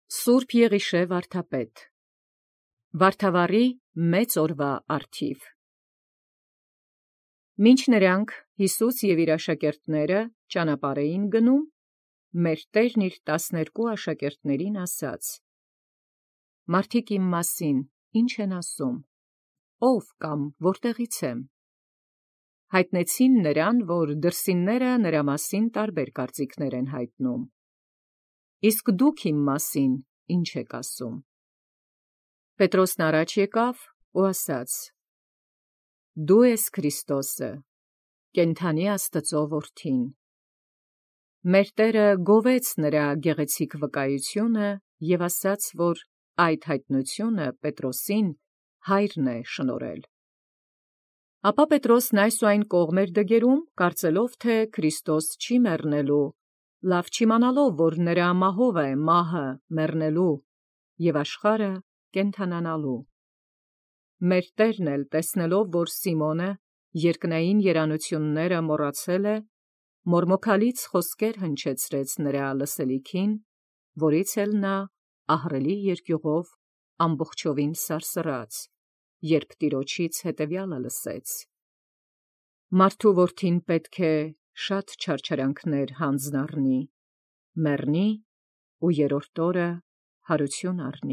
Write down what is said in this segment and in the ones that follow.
Սուրբ Եղիշե վարդապետ Վարդավառի մեծ օրվա առթիվ Մինչ նրանք Յիսուս և իր աշակերտները ճանապարհ էին գնում, մեր Տերն իր 12 աշակերտներին ասաց. «Մարդիկ իմ մասին ի՞նչ են ասում, ո՞վ կամ որտեղից եմ»։ Հայտնեցին նրան, որ դրսինները նրա մասին տարբեր կարծիքներ են հայտնում։ Իսկ դուք իմ մասին ի՞նչ եք ասում։ Պետրոսն առաջ եկավ ու ասաց. «Դու ես Քրիստոսը, կենդանի Աստծո Որդին»։ Մեր Տերը գովեց նրա գեղեցիկ վկայությունը և ասաց, որ այդ հայտնությունը Պետրոսին հայրն է շնորհել։ Ապա Պետրոսն այս ու այն կողմ էր դգերում, կարծելով, թե Քրիստոս չի մեռնելու, լավ չիմանալով, որ նրա մահով է մահը մեռնելու և աշխարհը կենդանանալու։ Մեր Տերն էլ տեսնելով, որ Սիմոնը երկնային երանությունները մոռացել է, մորմոքալից խոսքեր հնչեցրեց նրա լսելիքին, որից էլ նա ահռելի երկյուղով ամբողջովին սարսռաց, երբ տիրոջից հետևյալը լսեց. «Մարդու որդին պետք է շատ չարչարանքներ հանձն առնի, մեռնի ու երրորդ օրը հարություն առնի»։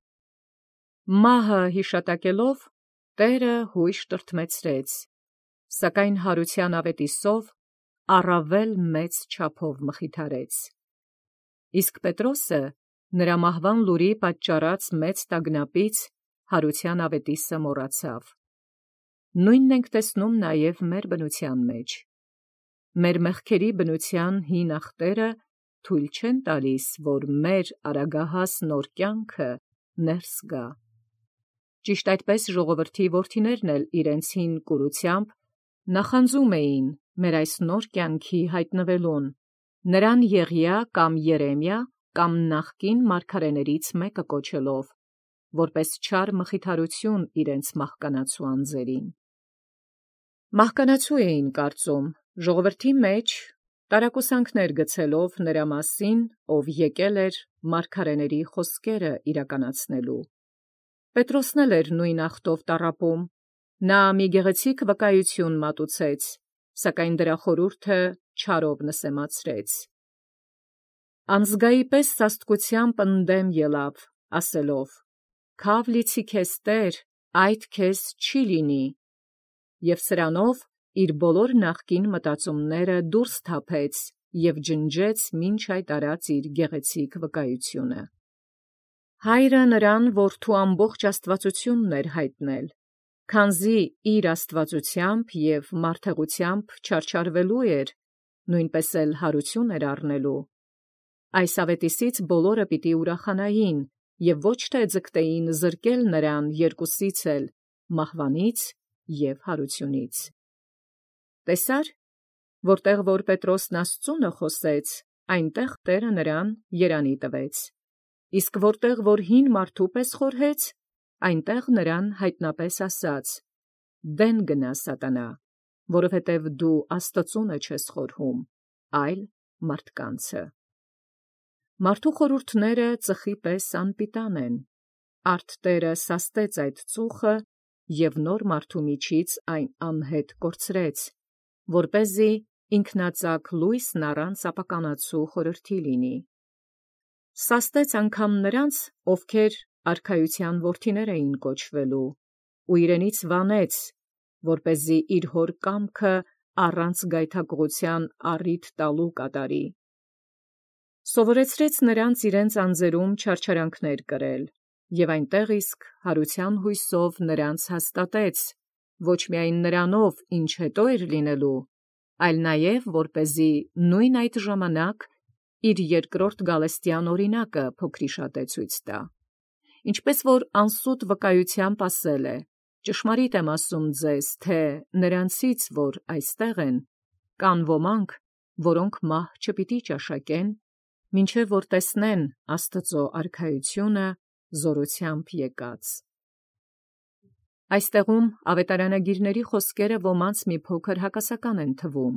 Մահը հիշատակելով, Տերը հույժ տրտմեցրեց, սակայն հարության ավետիսով առավել մեծ չափով մխիթարեց։ Իսկ Պետրոսը նրա մահվան լուրի պատճառած մեծ տագնապից հարության ավետիսը մոռացավ։ Նույնն ենք տեսնում նաև մեր բնության մեջ։ Մեր մեղքերի բնության հին ախտերը թույլ չեն տալիս, որ մեր արագահաս նոր կյանքը ներս գա։ Ճիշտ այդպես ժողովրդի որդիներն էլ իրենց հին կուրությամբ նախանձում էին մեր այս նոր կյանքի հայտնվելուն, նրան Եղիա կամ Երեմիա կամ նախկին մարգարեներից մեկը կոչելով, որպես չար մխիթարություն իրենց մահկանացու անձերին։ Մահկանացու էին կարծում, ժողովրդի մեջ տարակուսանքներ գցելով նրա մասին, ով եկել էր մարգարեների խոսքերը իրականացնելու։ Պետրոսն էլ էր նույն ախտով տառապում, նա մի գեղեցիկ վկայություն մատուցեց, սակայն դրա խորհուրդը չարով նսեմացրեց։ Անձգայի պես սաստկությամբ ընդդեմ ելավ, ասելով. «Քավ լիցի քեզ Տեր, այդ քեզ չի լինի», և սրանով իր բոլոր նախկին մտածումները դուրս թափեց և ջնջեց մինչ այդ արած իր գեղեցիկ վկայությունը։ Հայրը նրան որդու ամբողջ աստվածությունն էր հայտնել, քանզի իր աստվածությամբ և մարդեղությամբ չարչարվելու էր, նույնպես էլ հարություն էր առնելու։ Այս ավետիսից բոլորը պիտի ուրախանային և ոչ թե ձգտեին զրկել նրան երկուսից էլ՝ մահվանից և հարությունից։ Տեսա՞ր, որտեղ որ Պետրոսն Աստծունը խոսեց, այնտեղ Տերը նրան երանի տվեց, իսկ որտեղ որ հին մարդու պես խորհեց, այնտեղ նրան հայտնապես ասաց. «Դեն գնա սատանա, որովհետև դու Աստծունը չես խորհում, այլ մարդկանցը»։ Մարդու խորհուրդները ծխի պես անպիտան են, արդ Տերը սաստեց այդ ծուխը և նոր մարդու միջից այն անհետ կորցրեց, որպեսզի ինքնածակ լույսն առանց ապականացու խորհրդի լինի։ Սաստեց անգամ նրանց, ովքեր արքայության որդիներ էին կոչվելու, ու իրենից վանեց, որպեսզի իր հոր կամքը առանց գայթակղության առիթ տալու կատարի։ Սովորեցրեց նրանց իրենց անձերում չարչարանքներ կրել, և այնտեղ իսկ հարության հույսով նրանց հաստատեց, ոչ միայն նրանով, ինչ հետո էր լինելու, այլ նաև որպեսզի նույն այդ ժամանակ իր երկրորդ գալստյան օրինակը փոքրիշատե ցույց տա։ Ինչպես որ անսուտ վկայությամբ ասել է. «Ճշմարիտ եմ ասում ձեզ, թե նրանցից, որ այստեղ են, կան ոմանք, որոնք մահ չպիտի ճաշակեն, մինչև որ տեսնեն Աստծո արքայությունը զորությամբ եկած»։ Այստեղում ավետարանագիրների խոսքերը ոմանց մի փոքր հակասական են թվում։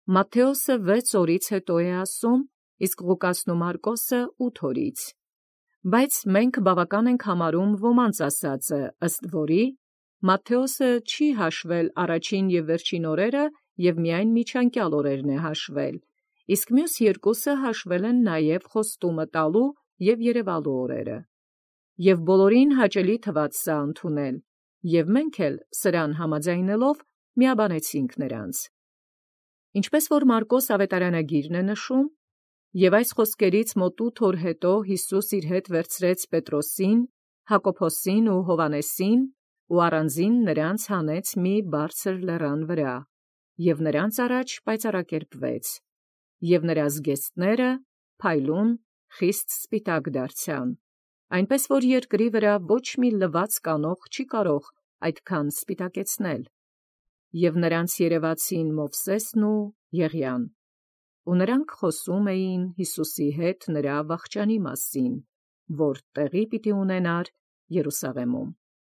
Մատթեոսը 6 օրից հետո է ասում, իսկ Ղուկասն ու Մարկոսը 8 օրից։ Բայց մենք բավական ենք համարում ոմանց ասածը, ըստ որի Մատթեոսը չի հաշվել առաջին և վերջին օրերը և միայն միջանկյալ օրերն է հաշվել, իսկ մյուս երկուսը հաշվել են նաև խոստումը տալու և երևալու օրերը։ Եվ բոլորին հաճելի թվաց սա ընդունել, և մենք էլ սրան համաձայնելով միաբանեցինք նրանց։ Ինչպես որ Մարկոս ավետարանագիրն է նշում, և այս խոսքերից մոտ 8 օր հետո Յիսուս իր հետ վերցրեց Պետրոսին, Հակոբոսին ու Հովհաննեսին ու առանձին նրանց հանեց մի բարձր լեռան վրա, և նրանց առաջ պայծառակերպվեց, և նրա զգեստները փայլուն խիստ սպիտակ դարձան, այնպես որ երկրի վրա ոչ մի լվացք անող չի կարող այդքան սպիտակեցնել, և նրանց երևացին Մովսեսն ու Եղիան, ու նրանք խոսում էին Յիսուսի հետ նրա վախճանի մասին, որ տեղի պիտի ունենար Երուսաղեմում։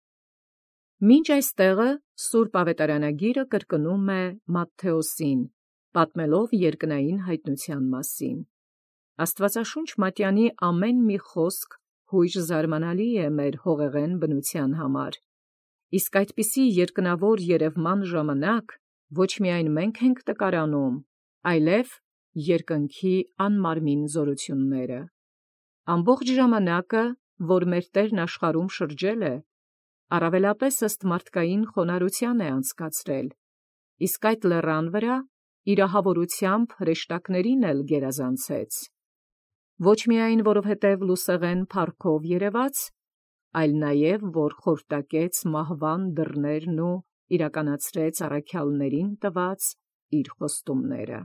Մինչ այստեղը Սուրբ Ավետարանագիրը կրկնում է Մատթեոսին, պատմելով երկնային հայտնության մասին։ Աստվածաշունչ մատյանի ամեն մի խոսք հույժ զարմանալի է մեր հողեղեն բնության համար, իսկ այդպիսի երկնավոր երևման ժամանակ ոչ միայն մենք ենք տկարանում, այլև երկնքի անմարմին զորությունները։ Ամբողջ ժամանակը, որ մեր Տերն աշխարհում շրջել է, առավելապես ըստ մարդկային խոնարհության է անցկացրել, իսկ այդ լեռան վրա իրահավորությամբ հրեշտակներին էլ գերազանցեց։ Ոչ միայն որովհետև լուսեղեն փառքով երևաց, այլ նաև որ խորտակեց մահվան դռներն ու իրականացրեց առաքյալներին տված իր խոստումները։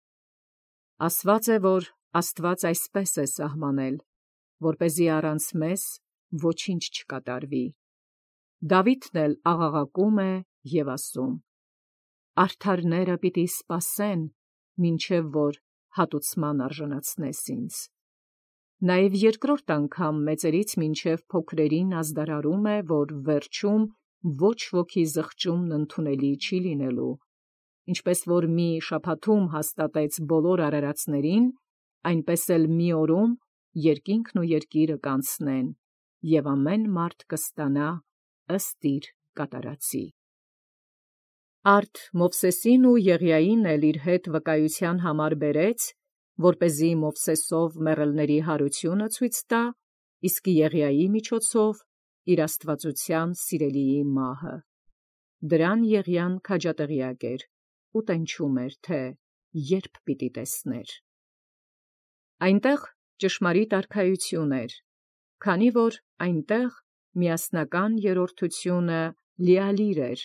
Ասված է, որ Աստված այսպես է սահմանել, որպեսզի առանց մեզ ոչինչ չկատարվի։ Դավիթն էլ աղաղակում է և ասում. «Արդարները պիտի սպասեն, մինչև որ հատուցման արժանացնես ինձ»։ Նաև երկրորդ անգամ մեծերից մինչև փոքրերին ազդարարում է, որ վերջում ոչ ոքի զղջումն ընդունելի չի լինելու, ինչպես որ մի շաբաթում հաստատեց բոլոր արարածներին, այնպես էլ մի օրում երկինքն ու երկիրը կանցնեն, և ամեն մարդ կստանա ըստ իր կատարածի։ Արդ Մովսեսին ու Եղիային էլ իր հետ վկայության համար բերեց, որպեսզի Մովսեսով մեռելների հարությունը ցույց տա, իսկ Եղիայի միջոցով իր աստվածության սիրելիի մահը։ Դրան Եղիան քաջատեղյակ էր ու տենչում էր, թե երբ պիտի տեսներ։ Այնտեղ ճշմարիտ արքայություն էր, քանի որ այնտեղ միասնական երրորդությունը լիալիր էր։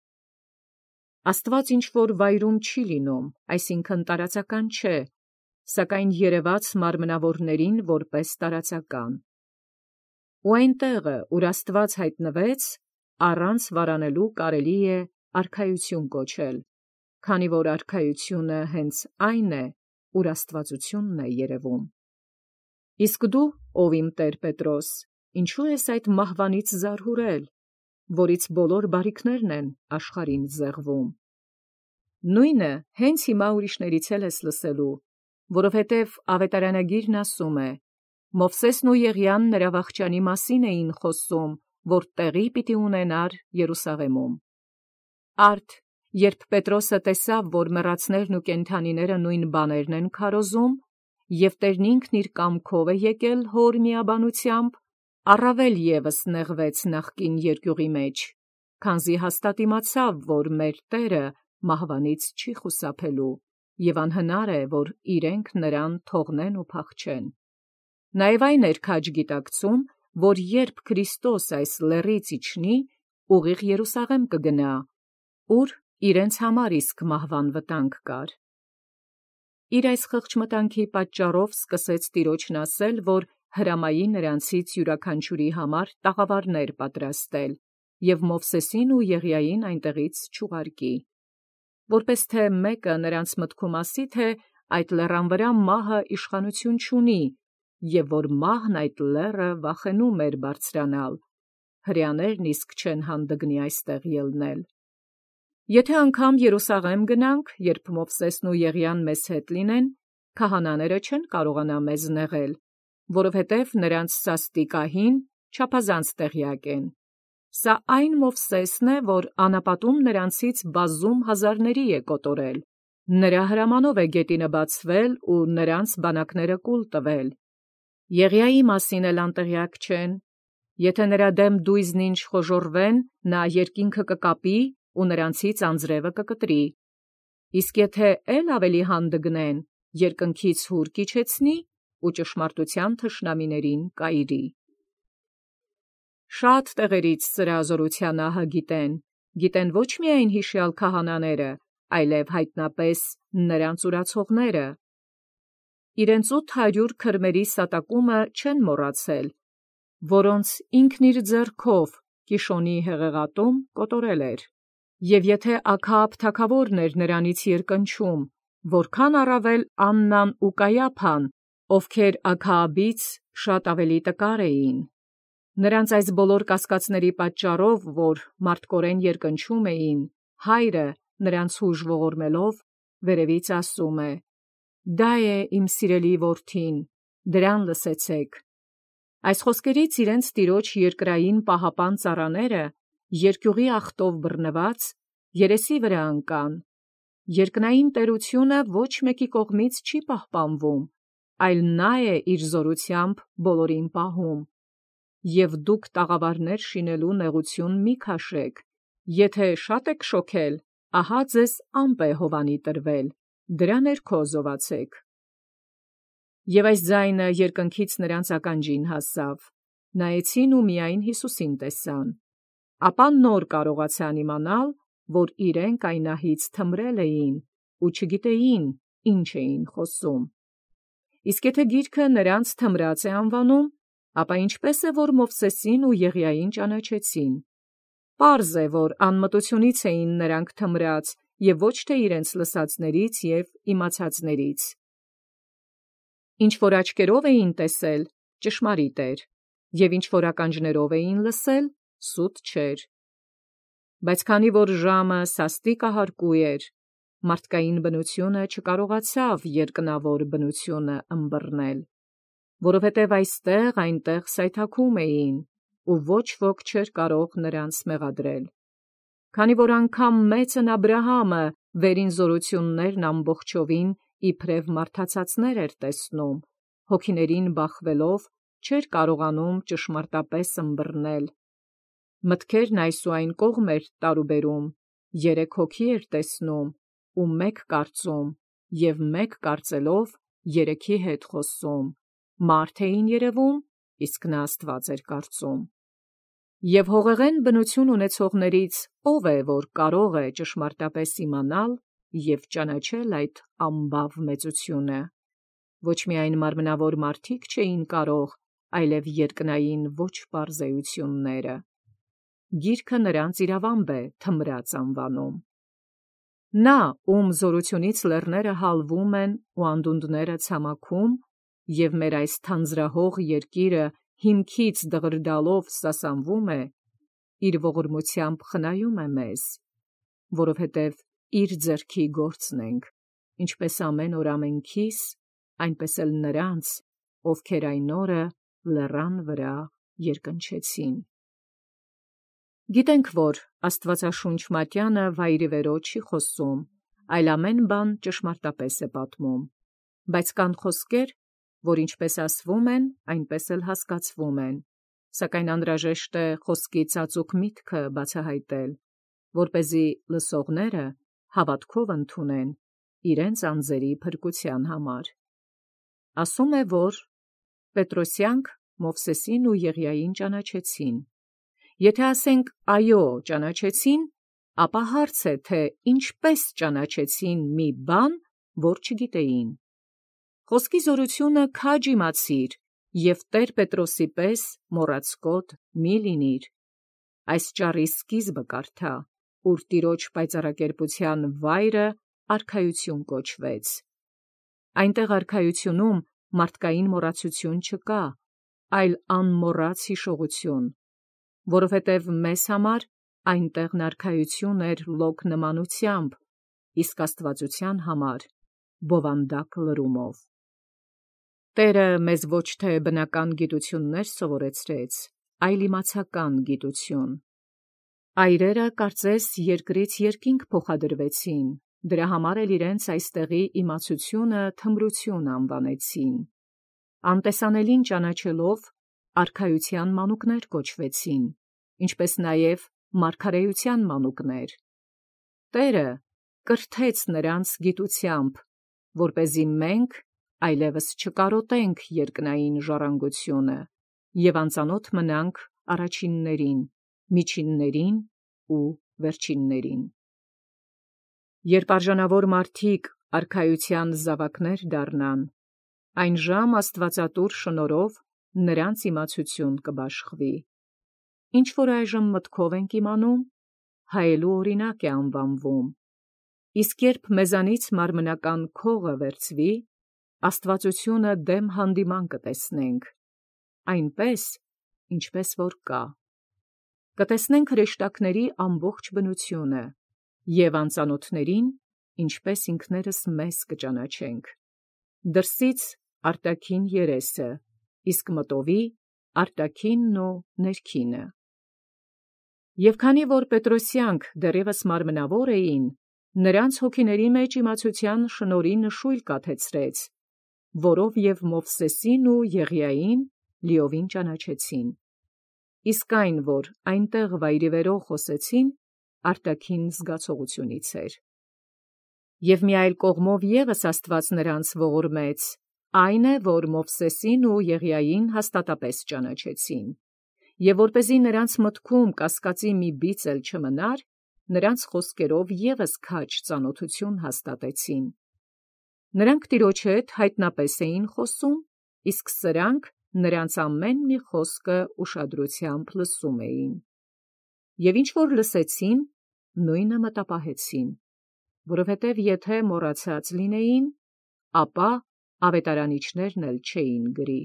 Աստված ինչ-որ վայրում չի լինում, այսինքն տարածական չէ, սակայն երևաց մարմնավորներին որպես տարածական։ Ու այն տեղը, ուր Աստված հայտնվեց, առանց վարանելու կարելի է արքայություն կոչել, քանի որ արքայությունը հենց այն է, ուր աստվածությունն է երևում։ Իսկ դու, ով իմ Տեր Պետրոս, ինչու ես այդ մահվանից զարհուրել, որից բոլոր բարիքներն են աշխարհին զեղվում։ Նույնը հենց հիմա ուրիշներից էլ ես լսելու, որովհետև ավետարանագիրն ասում է. Մովսեսն ու Եղիան նրա վախճանի մասին էին խոսում, որ տեղի պիտի ունենար Երուսաղեմում։ Արդ, երբ Պետրոսը տեսավ, որ մեռածներն ու կենդանիները նույն բաներն են քարոզում, և Տերն ինքն իր կամքով է եկել հոր միաբանությամբ, առավել ևս նեղվեց նախկին երկյուղի մեջ, քանզի հաստատ իմացավ, որ մեր Տերը մահվանից չի խուսափելու, և անհնար է, որ իրենք նրան թողնեն ու փախչեն։ Նաև այն էր քաջ գիտակցում, որ երբ Քրիստոս այս լեռից իջնի, ուղիղ Երուսաղեմ կգնա, ուր իրենց համար իսկ մահվան վտանգ կար։ Իր այս խղճմտանքի պատճառով սկսեց Տիրոջն ասել, որ հրամայի նրանցից յուրաքանչյուրի համար տաղավարներ պատրաստել, և Մովսեսին ու Եղիային այնտեղից չուղարկի, որպես թե մեկը նրանց մտքում ասի, թե այդ լեռան վրա մահը իշխանություն չունի, և որ մահն այդ լեռը վախենում էր բարձրանալ, հրեաներն իսկ չեն հանդգնի այստեղ ելնել։ Եթե անգամ Երուսաղեմ գնանք, երբ Մովսեսն ու Եղիան մեզ հետ լինեն, քահանաները չեն կարողանա մեզ նեղել, որովհետև նրանց սաստիկահին չափազանց տեղյակ են։ Սա այն Մովսեսն է, որ անապատում նրանցից բազում հազարների է կոտորել։ Նրա հրամանով է գետինը բացվել ու նրանց բանակները կուլ տվել։ Եղիայի մասին էլ անտեղյակ չեն։ Եթե նրա դեմ դույզն ինչ խոժոռվեն, նա երկինքը կկապի ու նրանցից անձրևը կկտրի։ Իսկ եթե էլ ավելի հանդգնեն, երկնքից հուր կիջեցնի ու ճշմարտության թշնամիներին կայրի։ Շատ տեղերից սրա զորության ահը գիտեն ոչ միայն հիշյալ քահանաները, այլև հայտնապես նրանց ուրացողները։ Իրենց 800 քրմերի սատակումը չեն մոռացել, որոնց ինքն իր ձեռքով Կիշոնի հեղեղատում կոտորել էր։ Եվ եթե Աքաբ թագավորն էր նրանից երկնչում, որքան առավել Աննան ու Կայափան, ովքեր Աքաաբից շատ ավելի տկար էին։ Նրանց այս բոլոր կասկածների պատճառով, որ մարդկորեն երկնչում էին, հայրը նրանց հուժ ողորմելով վերևից ասում է. «Դա է իմ սիրելի որդին, դրան լսեցեք»։ Այս խոսքերից իրենց տիրոջ երկրային պահապան ծառաները, երկյուղի ախտով բռնված, երեսի վրա ընկան։ Երկնային տերությունը ոչ մեկի կողմից չի պահպանվում, այլ նա է իր զորությամբ բոլորին պահում։ Եվ դուք տաղավարներ շինելու նեղություն մի քաշեք, եթե շատ եք շոքել, ահա ձեզ ամպ է հովանի տրվել, դրա ներքո զովացեք։ Եվ այս ձայնը երկնքից նրանց ականջին հասավ, նայեցին ու միայն Հիսուսին տեսան, ապա նոր կարողացան իմանալ, որ իրենք այնահից թմրել էին ու չգիտեին, ինչ էին խոսում։ Իսկ եթե գիրքը նրանց թմրած է անվանում, ապա ինչպես է, որ Մովսեսին ու Եղիային ճանաչեցին։ Պարզ է, որ անմտությունից էին նրանք թմրած և ոչ թե իրենց լսածներից և իմացածներից։ Ինչ որ աչքերով էին տեսել, ճշմարիտ էր, և ինչ որ ականջներով էին լսել, սուտ չէր։ Բայց քանի որ ժամը սաստիկ ահարկու էր, մարդկային բնությունը չկարողացավ երկնավոր բնությունը ըմբռնել, որովհետև այստեղ այնտեղ սայթաքում էին, ու ոչ ոք չէր կարող նրանց մեղադրել։ Քանի որ անգամ մեծն Աբրահամը վերին զորություններն ամբողջովին իբրև մարդացածներ էր տեսնում, հոգիներին բախվելով չէր կարողանում ճշմարտապես ըմբռնել։ Մտքերն այս ու այն կողմ էր տարուբերում, 3 հոգի էր տեսնում ու 1 կարծում, և 1 կարծելով 3-ի հետ խոսում, մարդ էին երևում, իսկ նա Աստված էր կարծում։ Եվ հողեղեն բնություն ունեցողներից ո՞վ է, որ կարող է ճշմարտապես իմանալ և ճանաչել այդ ամբավ մեծությունը։ Ոչ միայն մարմնավոր մարդիկ չէին կարող, այլև երկնային ոչ պարզ էությունները։ Գիրքը նրանց իրավամբ է թմրած անվանում։ Նա, ում զորությունից լեռները հալվում են ու անդունդները ցամաքում, և մեր այս թանձրահող երկիրը հիմքից դղրդալով սասանվում է, իր ողորմությամբ խնայում է մեզ, որովհետև իր ձեռքի գործն ենք, ինչպես ամեն օր ամենքիս, այնպես էլ նրանց, ովքեր այն օրը լեռան վրա երկնչեցին։ Գիտենք, որ Աստվածաշունչ մատյանը վայրիվերո չի խոսում, այլ ամեն բան ճշմարտապես է պատմում, բայց կան խոսքեր, որ ինչպես ասվում են, այնպես էլ հասկացվում են, սակայն անհրաժեշտ է խոսքի ծածուկ միտքը բացահայտել, որպեսզի լսողները հավատքով ընդունեն իրենց անձերի փրկության համար։ Ասում է, որ Պետրոսյանք Մովսեսին ու Եղիային ճանաչեցին։ Եթե ասենք այո, ճանաչեցին, ապա հարց է, թե ինչպես ճանաչեցին մի բան, որ չգիտեին։ Խոսքի զորությունը քաջ իմացիր և Տեր Պետրոսի պես մոռացկոտ մի լինիր։ Այս ճառի սկիզբը կարդա, ուր Տիրոջ պայծառակերպության վայրը արքայություն կոչվեց։ Այնտեղ արքայությունում մարդկային մոռացություն չկա, այլ անմոռաց հիշողություն, որովհետև մեզ համար այնտեղն արքայություն էր լոկ նմանությամբ, իսկ աստվածության համար բովանդակ լրումով։ Տերը մեզ ոչ թե բնական գիտություններ սովորեցրեց, այլ իմացական գիտություն։ Այրերը կարծես երկրից երկինք փոխադրվեցին, դրա համար էլ իրենց այստեղի իմացությունը թմրություն անվանեցին։ Անտեսանելին ճանաչելով արքայության մանուկներ կոչվեցին, ինչպես նաև մարգարեության մանուկներ։ Տերը կրթեց նրանց գիտությամբ, որպեսզի մենք այլևս չկարոտենք երկնային ժառանգությունը և անծանոթ մնանք առաջիններին, միջիններին ու վերջիններին։ Երբ արժանավոր մարդիկ արքայության զավակներ դառնան, այն ժամ աստվածատուր շնորհով նրանց իմացություն կբաշխվի։ Ինչ որ այժմ մտքով ենք իմանում, հայելու օրինակ է անվանվում, իսկ երբ մեզանից մարմնական քողը վերցվի, աստվածությունը դեմ հանդիման կտեսնենք, այնպես, ինչպես որ կա։ Կտեսնենք հրեշտակների ամբողջ բնությունը և անծանոթներին, ինչպես ինքներս մեզ կճանաչենք։ Դրսից արտաքին երեսը, իսկ մտովի արտաքինն ու ներքինը։ Եվ քանի որ Պետրոսյանք դեռևս մարմնավոր էին, նրանց հոգիների մեջ իմացության շնորհի նշույլ կաթեցրեց, որով և Մովսեսին ու Եղիային լիովին ճանաչեցին։ Իսկ այն, որ այնտեղ վայրիվերով խոսեցին, արտաքին զգացողությունից էր։ Եվ մի այլ կողմով ևս Աստված նրանց ողորմեց, այն է, որ Մովսեսին ու Եղիային հաստատապես ճանաչեցին, և որպեսզի նրանց մտքում կասկածի մի բիծ էլ չմնար, նրանց խոսքերով ևս քաջ ծանոթություն հաստատեցին։ Նրանք Տիրոջ հետ հայտնապես էին խոսում, իսկ սրանք նրանց ամեն մի խոսքը ուշադրությամբ լսում էին։ Եվ ինչ որ լսեցին, նույնը մտապահեցին, որովհետև եթե մոռացած լինեին, ապա ավետարանիչներն էլ չէին գրի։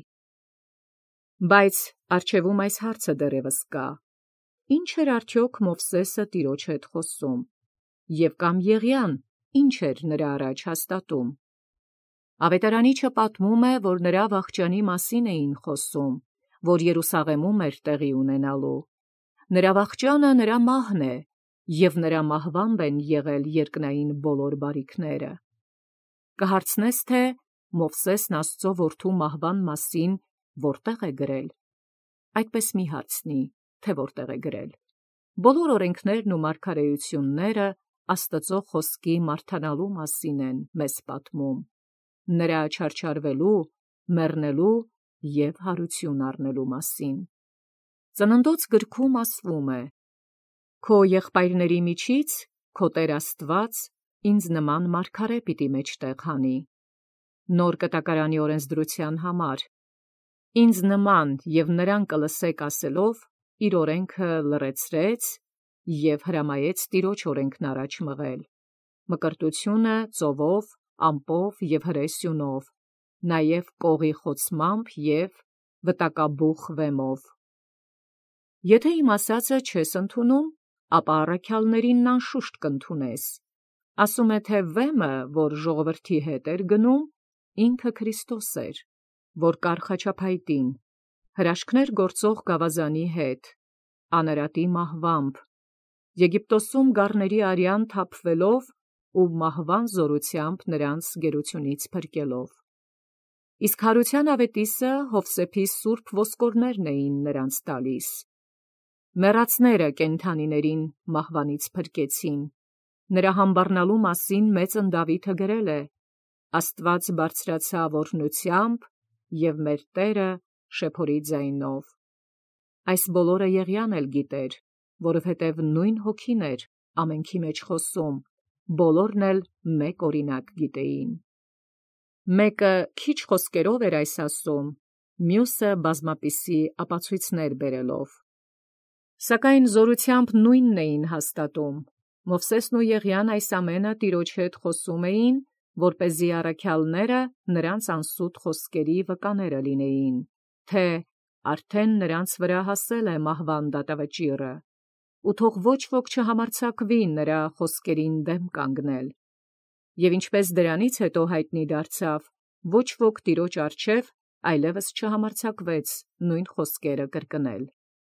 Բայց առջևում այս հարցը դեռևս կա. ի՞նչ էր արդյոք Մովսեսը Տիրոջ հետ խոսում, և կամ Եղիան ի՞նչ էր նրա առաջ հաստատում։ Ավետարանիչը պատմում է, որ նրա վախճանի մասին էին խոսում, որ Երուսաղեմում էր տեղի ունենալու։ Նրա վախճանը նրա մահն է, և նրա մահվամբ են եղել երկնային բոլոր բարիքները։ Կհարցնես, թե Մովսեսն Աստծո որդու մահվան մասին որտե՞ղ է գրել։ Այդպես մի հարցնի, թե որտեղ է գրել։ Բոլոր օրենքներն ու մարգարեությունները Աստծո խոսքի մարդանալու մասին են մեզ պատմում, նրա չարչարվելու, մեռնելու և հարություն առնելու մասին։ Ծննդոց գրքում ասվում է. «Քո եղբայրների միջից քո Տեր Աստված ինձ նման մարգարե պիտի մեջտեղ հանի»։ Նոր կտակարանի օրենսդրության համար. «Ինձ նման և նրան կլսեք» ասելով, իր օրենքը լռեցրեց և հրամայեց Տիրոջ օրենքն առաջ մղել, մկրտությունը ծովով, ամպով և հրե սյունով, նաև կողի խոցմամբ և վտակաբուխ վեմով։ Եթե իմ ասածը չես ընդունում, ապա առաքյալներինն անշուշտ կընդունես։ Ասում է, թե վեմը, որ ժողովրդի հետ էր գնում, ինքը Քրիստոս էր, որ կար խաչափայտին, հրաշքներ գործող գավազանի հետ, անարատի մահվամբ, Եգիպտոսում գառների արյան թափվելով ու մահվան զորությամբ նրանց գերությունից փրկելով։ Իսկ հարության ավետիսը Հովսեփի սուրբ ոսկորներն էին նրանց տալիս։ Մեռածները կենդանիներին մահվանից փրկեցին։ Նրա համբառնալու մասին մեծն Դավիթը գրել է. «Աստված բարձրացավ օրհնությամբ, և մեր Տերը շեփորի ձայնով»։ Այս բոլորը Եղիան էլ գիտեր, որովհետև նույն հոգին էր ամենքի մեջ խոսում, բոլորն էլ մեկ օրինակ գիտեին։ Մեկը քիչ խոսքերով էր այս ասում, մյուսը բազմապիսի ապացույցներ բերելով։ Սակայն զորությամբ նույնն էին հաստատում։ Մովսեսն ու Եղիան այս ամենը Տիրոջ հետ խոսում էին, որպեսզի առաքյալները նրանց անսուտ խոսքերի վկաները լինեին, թե արդեն նրանց վրա հասել է մահվան դատավճիռը, ու թող ոչ ոք չհամարձակվի նրա խոսքերին դեմ կանգնել։ Եվ ինչպես դրանից հետո հայտնի դարձավ, ոչ ոք Տիրոջ առջև այլևս չհամարձակվեց նույն խոսքերը կրկնել։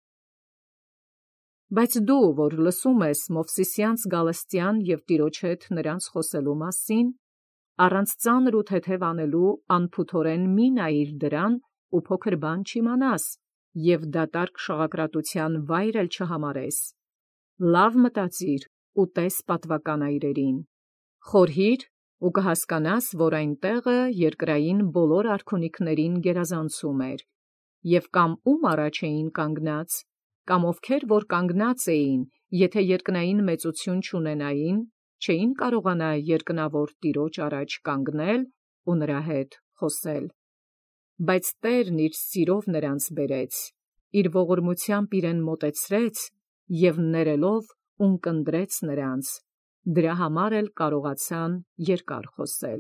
Բայց դու, որ լսում ես Մովսիսյանց Գալստյան և տիրոջ հետ նրանց խոսելու մասին, առանց ծանր ու թեթև անելու անփութորեն մի նայիր դրան ու փոքր բան չիմանաս, և դատարկ շաղակրատության վայր էլ չհամարես։ Լավ մտածիր ու տես պատվական այրերին, խորհիր ու կհասկանաս, որ այն տեղը երկրային բոլոր արքունիքներին գերազանցում էր, և կամ ում առաջ էին կանգնած, կամ ովքեր որ կանգնած էին, եթե երկնային մեծություն չունենային, չէին կարողանա երկնավոր տիրոջ առաջ կանգնել ու նրա հետ խոսել։ Բայց Տերն իր սիրով նրանց բերեց, իր ողորմությամբ իրեն մոտեցրեց և ներելով ունկնդրեց նրանց, դրա համար էլ կարողացան երկար խոսել։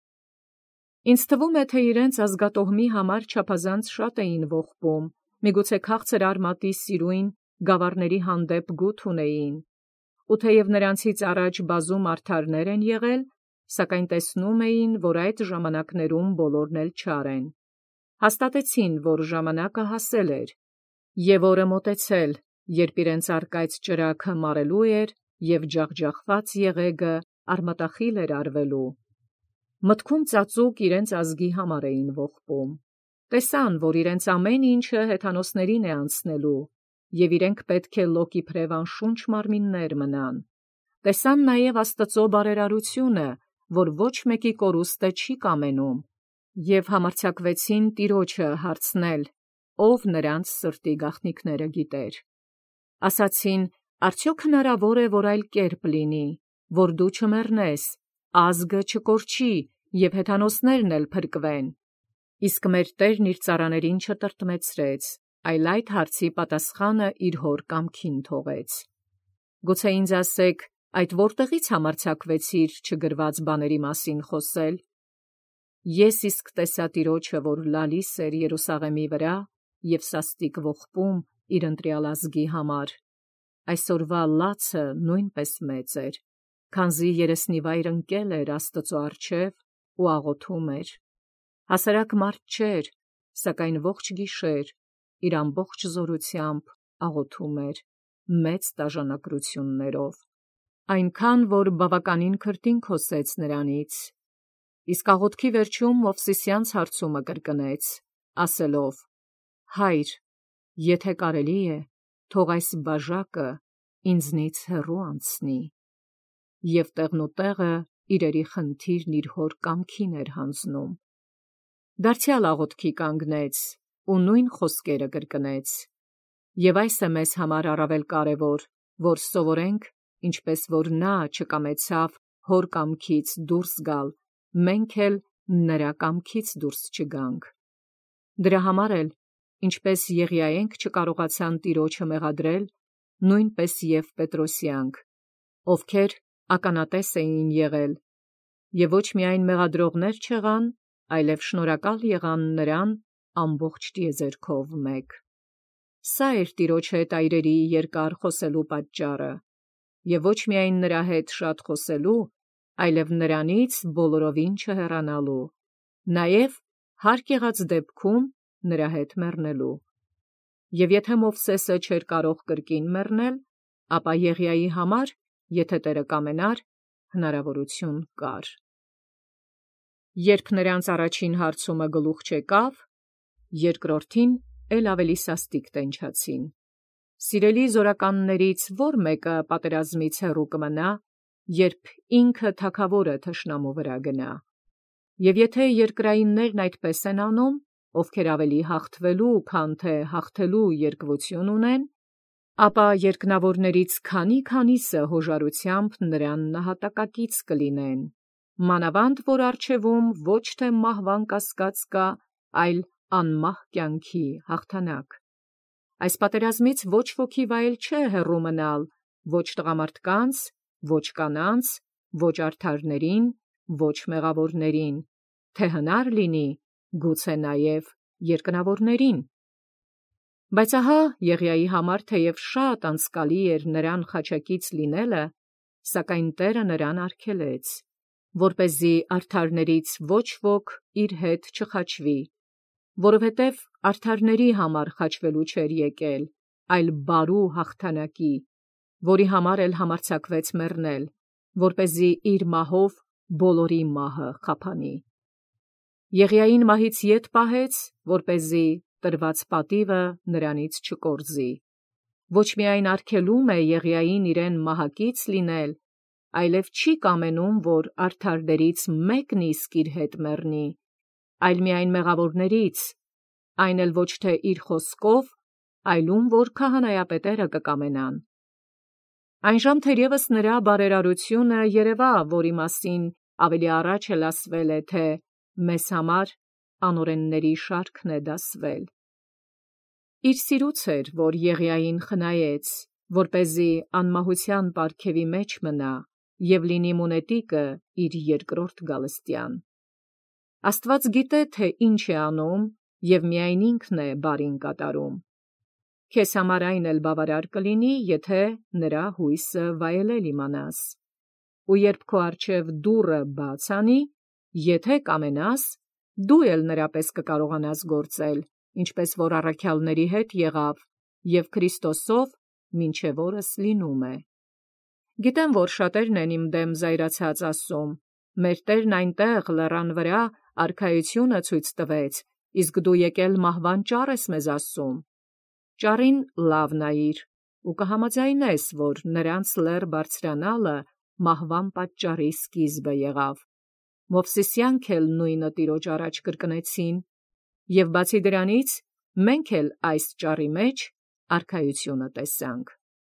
Ինձ թվում է, թե իրենց ազգատոհմի համար չափազանց շատ էին ողբում, միգուցե քաղցր արմատի սիրույն գավառների հանդեպ գութ ունեին, ու թեև նրանցից առաջ բազում արդարներ են եղել, սակայն տեսնում էին, որ այդ ժամանակներում բոլորն էլ չար են։ Հաստատեցին, որ ժամանակը հասել էր, և օրը մոտեցել, երբ իրենց առկայծ ճրագը մարելու էր, և ջախջախված եղեգը արմատախիլ էր արվելու։ Մտքում ծածուկ իրենց ազգի համար էին ողբում։ Տեսան, որ իրենց ամեն ինչը հեթանոսներին է անցնելու, և իրենք պետք է լոկիփրև անշունչ մարմիններ մնան։ Տեսան նաև Աստծո բարերարությունը, որ ոչ մեկի կորուստը չի կամենում, և համարձակվեցին Տիրոջը հարցնել, ով նրանց սրտի գաղտնիքները գիտեր։ Ասացին. «Արդյոք հնարավոր է, որ այլ կերպ լինի, որ դու չմեռնես, ազգը չկորչի, և հեթանոսներն էլ փրկվեն»։ Իսկ մեր Տերն իր ծառաներին չտրտմեցրեց, այլ այդ հարցի պատասխանը իր հոր կամքին թողեց։ Գուցե ինձ ասեք, այդ որտեղից համարձակվեցիր չգրված բաների մասին խոսել։ Ես իսկ տեսա Տիրոջը, որ լալիս էր Երուսաղեմի վրա և սաստիկ ողբում իր ընտրյալ ազգի համար։ Այսօրվա լացը նույնպես մեծ էր, քանզի երեսնիվայր ընկել էր Աստծո առջև ու աղոթում էր։ Հասարակ մարդ չէր, սակայն ողջ գիշեր իր ամբողջ զորությամբ աղոթում էր մեծ տաժանակրություններով, այնքան, որ բավականին քրտինք հոսեց նրանից։ Իսկ աղոթքի վերջում Մովսիսյանց հարցումը կրկնեց, ասելով. «Հայր, եթե կարելի է, թող այս բաժակը ինձնից հեռու անցնի»։ Եվ տեղնուտեղը իրերի խնդիրն իր հոր կամքին էր հանձնում։ Դարձյալ աղոթքի կանգնեց ու նույն խոսքերը կրկնեց։ Եվ այս է մեզ համար առավել կարևոր, որ սովորենք, ինչպես որ նա չկամեցավ հոր կամքից դուրս գալ, մենք էլ նրա կամքից դուրս չգանք։ Դրա համար էլ, ինչպես Եղիայենք չկարողացան Տիրոջը մեղադրել, նույնպես և Պետրոսյանք, ովքեր ականատես էին եղել, և ոչ միայն մեղադրողներ չեղան, այլև շնորհակալ եղան նրան ամբողջ տիեզերքով մեկ։ Սա էր Տիրոջ հետ այրերի երկար խոսելու պատճառը, և ոչ միայն նրա հետ շատ խոսելու, այլև նրանից բոլորովին չհեռանալու, նաև հարկ եղած դեպքում նրա հետ մեռնելու։ Եվ եթե Մովսեսը չէր կարող կրկին մեռնել, ապա Եղիայի համար, եթե Տերը կամենար, հնարավորություն կար։ Երբ նրանց առաջին հարցումը գլուխ չեկավ, երկրորդին էլ ավելի սաստիկ տենչացին։ Սիրելի զորականներից ո՞ր մեկը պատերազմից հեռու կմնա, երբ ինքը թագավորը թշնամու վրա գնա։ Եվ եթե երկրայիններն այդպես են անում, ովքեր ավելի հաղթվելու, քան թե հաղթելու երկվություն ունեն, ապա երկնավորներից քանի՞քանիսը հոժարությամբ նրան նահատակակից կլինեն, մանավանդ որ առջևում ոչ թե մահվան կասկած կա, այլ անմահ կյանքի հաղթանակ։ Այս պատերազմից ոչ ոքի վայել չէ հեռու մնալ, ոչ տղամարդկանց, ոչ կանանց, ոչ արդարներին, ոչ մեղավորներին, թե հնար լինի, գուցե նաև երկնավորներին։ Բայց ահա Եղիայի համար թեև շատ անցկալի էր նրան խաչակից լինելը, սակայն Տերը նրան արգելեց, որպեսզի արդարներից ոչ ոք իր հետ չխաչվի, որովհետև արդարների համար խաչվելու չէր եկել, այլ բարու հաղթանակի, որի համար էլ համարձակվեց մեռնել, որպեսզի իր մահով բոլորի մահը խափանի։ Եղիային մահից ետ պահեց, որպեսզի տրված պատիվը նրանից չկորզի։ Ոչ միայն արգելում է Եղիային իրեն մահակից լինել, այլև չի կամենում, որ արդարներից մեկն իսկ իր հետ մեռնի, այլ միայն մեղավորներից, այն էլ ոչ թե իր խոսքով, այլում որ քահանայապետերը կկամենան։ Այնժամ թերևս նրա բարերարությունը երևա, որի մասին ավելի առաջ էլ ասվել է, թե մեզ համար անօրենների շարքն է դասվել։ Իր սիրուց էր, որ Եղիային խնայեց, որպեսզի անմահության պարգևի մեջ մնա և լինի մունետիկը իր երկրորդ գալստյան։ Աստված գիտե, թե ինչ է անում, և միայն ինքն է բարին կատարում։ Քեզ համար այն էլ բավարար կլինի, եթե նրա հույսը վայելել իմանաս։ Ու երբ քո առջև դուռը բաց անի, եթե կամենաս, դու էլ նրա պես կկարողանաս գործել, ինչպես որ առաքյալների հետ եղավ, և Քրիստոսով մինչև օրս լինում է։ Գիտեմ, որ շատերն են իմ դեմ զայրացած ասում. մեր Տերն այնտեղ լեռան վրա արքայությունը ցույց տվեց, իսկ դու եկել մահվան ճառ ես մեզ ասում։ Ճառին լավ նայիր, ու կհամաձայնես, որ նրանց լեռ բարձրանալը մահվան պատճառի սկիզբը եղավ։ Մովսեսյանք էլ նույնը Տիրոջ առաջ կրկնեցին, և բացի դրանից մենք էլ այս ճառի մեջ արքայությունը տեսանք։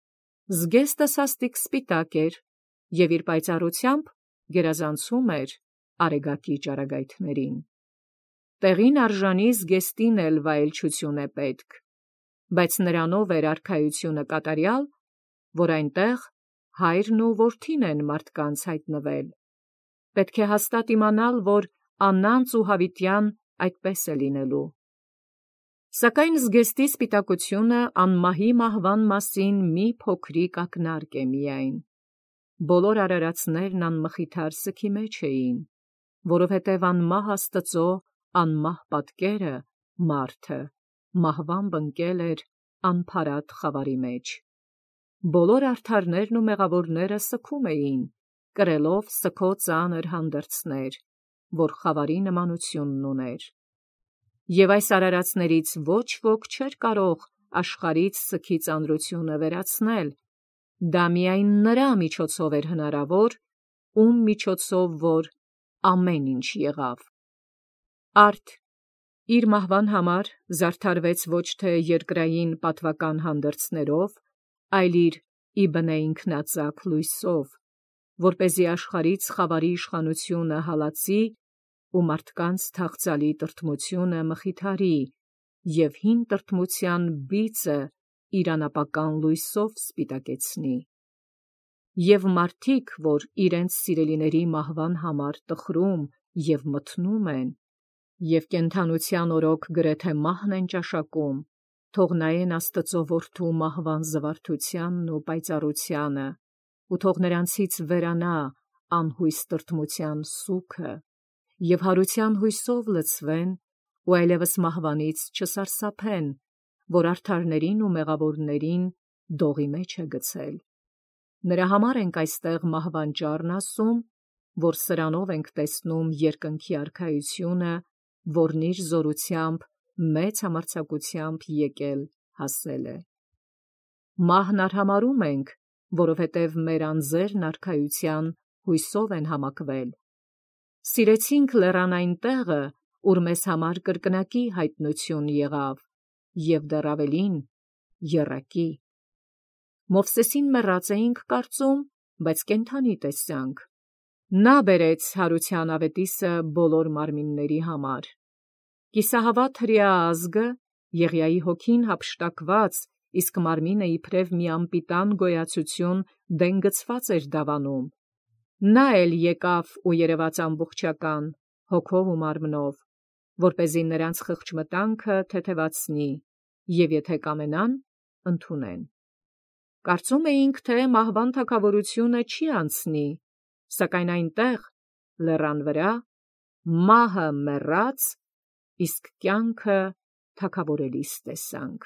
Զգեստը սաստիկ սպիտակ էր, և իր պայծառությամբ գերազանցում էր արեգակի ճառագայթներին։ Տեղին արժանի զգեստին էլ վայելչություն է պետք, բայց նրանով էր արքայությունը կատարյալ, որ այնտեղ հայրն ու որդին են մարդկանց հայտնվել։ Պետք է հաստատ իմանալ, որ անանց ու հավիտյան այդպես է լինելու։ Սակայն զգեստի սպիտակությունը անմահի մահվան մասին մի փոքրիկ ակնարկ է միայն։ Բոլոր արարածներն անմխիթար սգի մեջ էին, որովհետև անմահ Աստծո անմահ պատկերը մարդը մահվամբ ընկել էր անփարատ խավարի մեջ։ Բոլոր արդարներն ու մեղավորները սգում էին, կրելով սգո ծանր հանդերձներ, որ խավարի նմանությունն ուներ։ Եվ այս արարածներից ոչ ոք չէր կարող աշխարհից սգի ծանրությունը վերացնել, դա միայն նրա միջոցով էր հնարավոր, ում միջոցով որ ամեն ինչ եղավ։ Արդ իր մահվան համար զարդարվեց ոչ թե երկրային պատվական հանդերձներով, այլ իր իբնե ինքնածակ լույսով, որպեսզի աշխարհից խավարի իշխանությունը հալածի ու մարդկանց թախծալի տրտմությունը մխիթարի և հին տրտմության բիծը իր անապական լույսով սպիտակեցնի։ Եվ մարդիկ, որ իրենց սիրելիների մահվան համար տխրում և մթնում են, և կենդանության օրոք գրեթե մահն են ճաշակում, թող նայեն Աստծո որդու մահվան զվարթությանն ու պայծառությանը, ու թող նրանցից վերանա անհույս տրտմության սուգը, և հարության հույսով լցվեն, ու այլևս մահվանից չսարսափեն, որ արդարներին ու մեղավորներին դողի մեջ է գցել։ Նրա համար ենք այստեղ մահվան ճառն ասում, որ սրանով ենք տեսնում երկնքի արքայությունը, որն իր զորությամբ մեծ համարձակությամբ եկել հասել է։ Մահն արհամարհում ենք, որովհետև մեր անձերն արքայության հույսով են համակվել։ Սիրեցինք լեռան այն տեղը, ուր մեզ համար կրկնակի հայտնություն եղավ, և դեռ ավելին եռակի։ Մովսեսին մեռած էինք կարծում, բայց կենդանի տեսանք։ Նա բերեց հարության ավետիսը բոլոր մարմինների համար։ Կիսահավատ հրեա ազգը, Եղիայի հոգին հափշտակված, իսկ մարմինը իբրև մի անպիտան գոյացություն դենգցված էր դավանում։ Նա էլ եկավ ու երևաց ամբողջական, հոգով ու մարմնով, որպեսզի նրանց խղճմտանքը թեթևացնի, և եթե կամենան, ընդունեն։ Կարծում էինք, թե մահվան թագավորությունը չի անցնի, սակայն այնտեղ, լեռան վրա, մահը մեռած, իսկ կյանքը թագավորելիս տեսանք։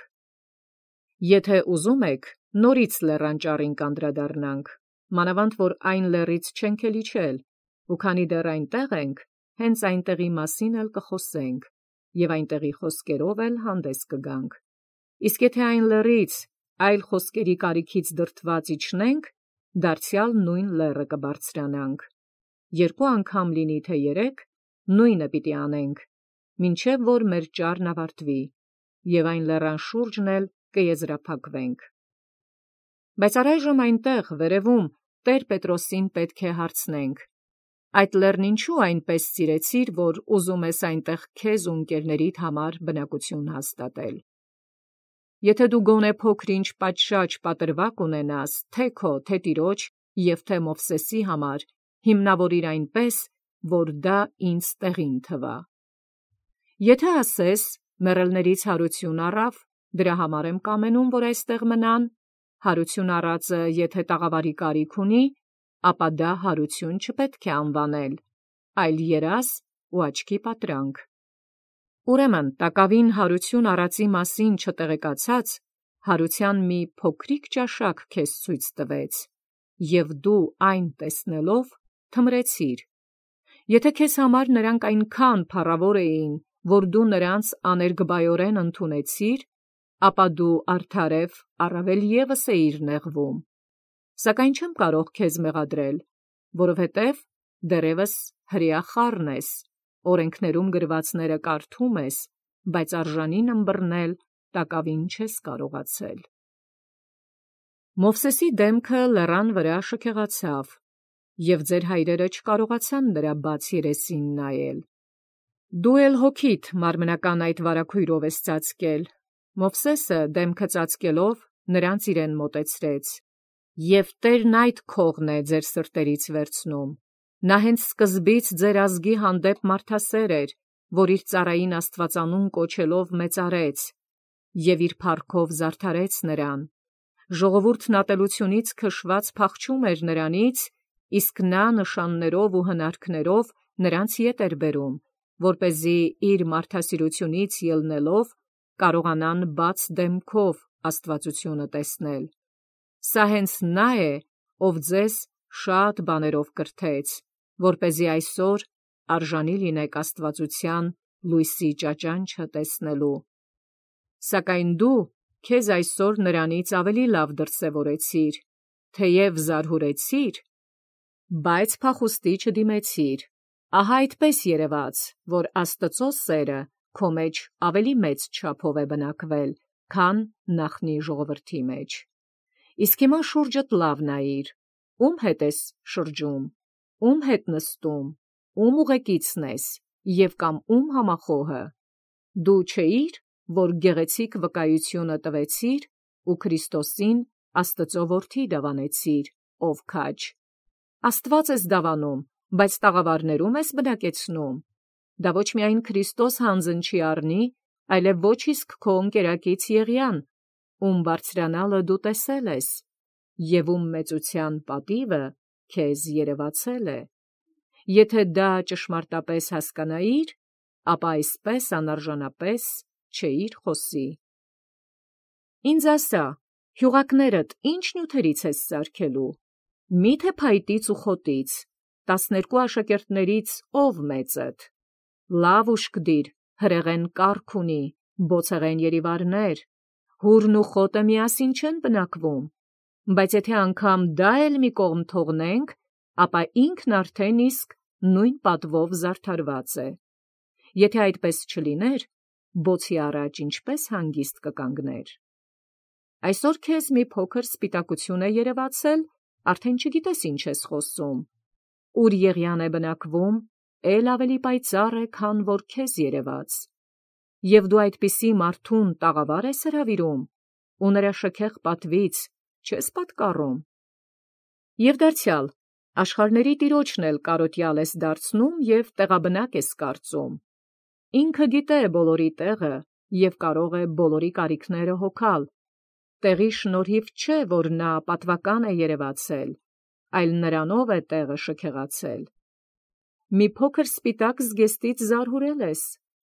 Եթե ուզում եք, նորից լեռան ճառին կանդրադառնանք, մանավանդ որ այն լեռից չենք էլ իջել, ու քանի դեռ այնտեղ ենք, հենց այնտեղի մասին էլ կխոսենք, և այնտեղի խոսքերով էլ հանդես կգանք։ Իսկ եթե այն լեռից այլ խոսքերի կարիքից դրդված իջնենք, դարձյալ նույն լեռը կբարձրանանք։ Երկու անգամ լինի թե երեք, նույնը պիտի անենք, մինչև որ մեր ճառն ավարտվի, և այն լեռան շուրջն էլ կեզրափակվենք։ Բայց առայժմ այնտեղ վերևում Տեր Պետրոսին պետք է հարցնենք. այդ լեռն ինչու այնպես սիրեցիր, որ ուզում ես այնտեղ քեզ ու ընկերներիդ համար բնակություն հաստատել։ Եթե դու գոնե փոքր-ինչ պատշաճ պատրվակ ունենաս, թե քո, թե տիրոջ և թե Մովսեսի համար, հիմնավորիր այնպես, որ դա ինձ տեղին թվա։ Եթե ասես, մեռելներից հարություն առավ, դրա համար եմ կամենում, որ այստեղ մնան, հարություն առածը եթե տաղավարի կարիք ունի, ապա դա հարություն չպետք է անվանել, այլ երազ ու աչքի պատրանք։ Ուրեմն տակավին հարություն առածի մասին չտեղեկացած, հարության մի փոքրիկ ճաշակ քեզ ցույց տվեց, և դու այն տեսնելով թմրեցիր։ Եթե քեզ համար նրանք այնքան փառավոր էին, որ դու նրանց աներկբայորեն ընդունեցիր, ապա դու արդարև առավել ևս էիր նեղվում։ Սակայն չեմ կարող քեզ մեղադրել, որովհետև դեռևս հրեա խառն ես, օրենքներում գրվածները կարդում ես, բայց արժանին ըմբռնել տակավին չես կարողացել։ Մովսեսի դեմքը լեռան վրա շքեղացավ, և ձեր հայրերը չկարողացան նրա բաց երեսին նայել։ Դու էլ հոգիդ մարմնական այդ վարագույրով ես ծածկել։ Մովսեսը դեմքը ծածկելով նրանց իրեն մոտեցրեց. և Տերն այդ քողն է ձեր սրտերից վերցնում։ Նա հենց սկզբից ձեր ազգի հանդեպ մարդասեր էր, որ իր ծառային աստվածանուն կոչելով մեծարեց, և իր փառքով զարդարեց նրան։ Ժողովուրդն ատելությունից քշված փախչում էր նրանից, իսկ նա նշաններով ու հնարքներով նրանց ետ էր բերում, որպեսզի իր մարդասիրությունից ելնելով կարողանան բաց դեմքով աստվածությունը տեսնել։ Սա հենց նա է, ով ձեզ շատ բաներով կրթեց, որպեսզի այսօր արժանի լինեք աստվածության լույսի ճաճանչը տեսնելու։ Սակայն դու քեզ այսօր նրանից ավելի լավ դրսևորեցիր, թեև զարհուրեցիր, բայց փախուստի չդիմեցիր։ Ահա այդպես երևաց, որ Աստծո սերը քո մեջ ավելի մեծ չափով է բնակվել, քան նախնի ժողովրդի մեջ։ Իսկ հիմա շուրջդ լավ նայիր, ում հետ ես շրջում, ում հետ նստում, ում ուղեկիցն ես և կամ ում համախոհը։ Դու չէիր, որ գեղեցիկ վկայությունը տվեցիր ու Քրիստոսին Աստծո որդի դավանեցիր, ով քաջ։ Աստված ես դավանում, բայց տաղավարներում ես բնակեցնում։ Դա ոչ միայն Քրիստոս հանձն չի առնի, այլև ոչ իսկ քո ընկերակից Եղիան, ում բարձրանալը դու տեսել ես, և ում մեծության պատիվը քեզ երևացել է։ Եթե դա ճշմարտապես հասկանայիր, ապա այսպես անարժանապես չէիր խոսի։ Ինձ ասա, հյուղակներդ ինչ նյութերից ես սարքելու։ Մի՞թե փայտից ու խոտից, 12 աշակերտներից ով մեծդ։ Լավ ուշք դիր, հրեղեն կառք ունի, բոցեղեն երիվարներ, հուրն ու խոտը միասին չեն բնակվում։ Բայց եթե անգամ դա էլ մի կողմ թողնենք, ապա ինքն արդեն իսկ նույն պատվով զարդարված է։ Եթե այդպես չլիներ, բոցի առաջ ինչպես հանգիստ կկանգներ։ Այսօր քեզ մի փոքր սպիտակություն է երևացել, արդեն չգիտես ինչ ես խոսում։ Ուր Եղիան է բնակվում, էլ ավելի պայծառ է, քան որ քեզ երևաց։ Եվ դու այդպիսի մարդուն տաղավար ես հրավիրում, ու նրա շքեղ պատվից չես պատկառում։ Եվ դարձյալ, աշխարհների Տիրոջն էլ կարոտյալ ես դարձնում և տեղաբնակ ես կարծում։ Ինքը գիտե բոլորի տեղը և կարող է բոլորի կարիքները հոգալ։ Տեղի շնորհիվ չէ, որ նա պատվական է երևացել, այլ նրանով է տեղը շքեղացել։ Մի փոքր սպիտակ զգեստից զարհուրել ես,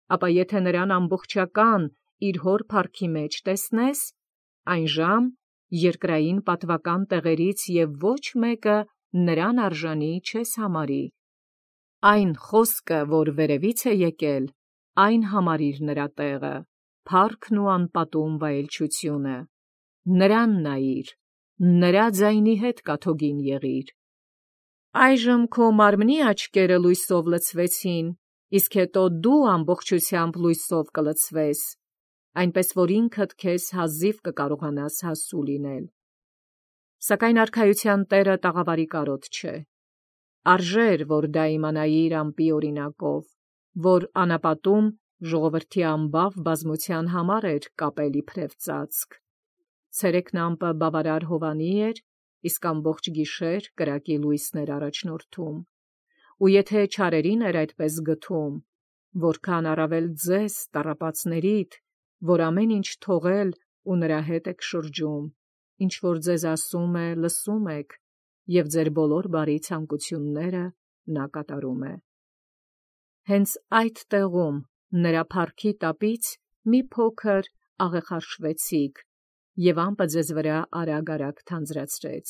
ապա եթե նրան ամբողջական իր հոր փառքի մեջ տեսնես, այն ժամ երկրային պատվական տեղերից և ոչ մեկը նրան արժանի չես համարի։ Այն խոսքը, որ վերևից է եկել, այն համարիր նրա տեղը, փառքն ու անպատում վայելչությունը։ Նրան նայիր, նրա ձայնի հետ կաթոգին եղիր։ Այժմ քո մարմնի աչքերը լույսով լցվեցին, իսկ հետո դու ամբողջությամբ լույսով կլցվես, այնպես որ ինքդ քեզ հազիվ կկարողանաս հասու լինել։ Սակայն արքայության Տերը տաղավարի կարոտ չէ։ Արժեր, որ դա իմանայիր ամպի օրինակով, որ անապատում ժողովրդի ամբավ բազմության համար էր կապել իբրև ծածկ։ Ցերեկն ամպը բավարար հովանի էր, իսկ ամբողջ գիշեր կրակի լույսն էր առաջնորդում։ Ու եթե չարերին էր այդպես գթում, որքան առավել ձեզ տառապածներիդ, որ ամեն ինչ թողել ու նրա հետ եք շրջում, ինչ որ ձեզ ասում է, լսում եք, և ձեր բոլոր բարի ցանկությունները նա կատարում է։ Հենց այդ տեղում նրա փառքի տապից մի փոքր աղեխարշվեցիք, և ամպը ձեզ վրա արագ թանձրացրեց։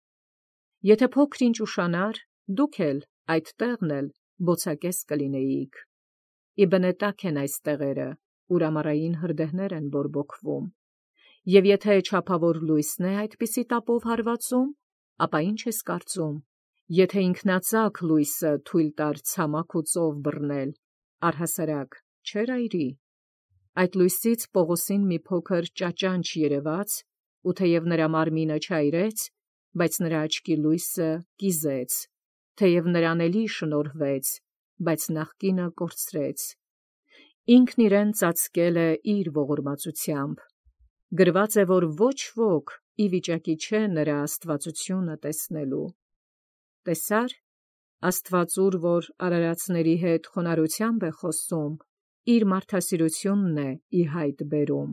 Եթե փոքր-ինչ ուշանար, դուք էլ այդ տեղն էլ բոցակես կլինեիք։ Ի բնետակ են այս տեղերը, ուր ամառային հրդեհներ են բորբոքվում։ Եվ եթե չափավոր լույսն է այդպիսի տապով հարվածում, ապա ինչ ես կարծում, եթե ինքնածակ լույսը թույլ տար ցամաք ու ծով բռնել, առհասարակ չէր այրի։ Այդ լույսից Պողոսին մի փոքր ճաճանչ երևաց, ու թեև նրա մարմինը չայրեց, բայց նրա աչքի լույսը կիզեց, թեև նրան էլի շնորհվեց, բայց նախկինը կորցրեց։ Ինքն իրեն ծածկել է իր ողորմածությամբ։ Գրված է, որ ոչ ոք ի վիճակի չէ նրա աստվածությունը տեսնելու։ Տեսա՞ր, Աստված ուր որ արարածների հետ խոնարհությամբ է խոսում, իր մարդասիրությունն է ի հայտ բերում։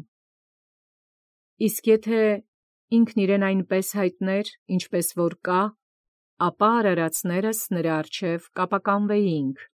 Իսկ եթե ինքն իրեն այնպես հայտներ, ինչպես որ կա, ապա արարածներս նրա առջև կապականվեինք։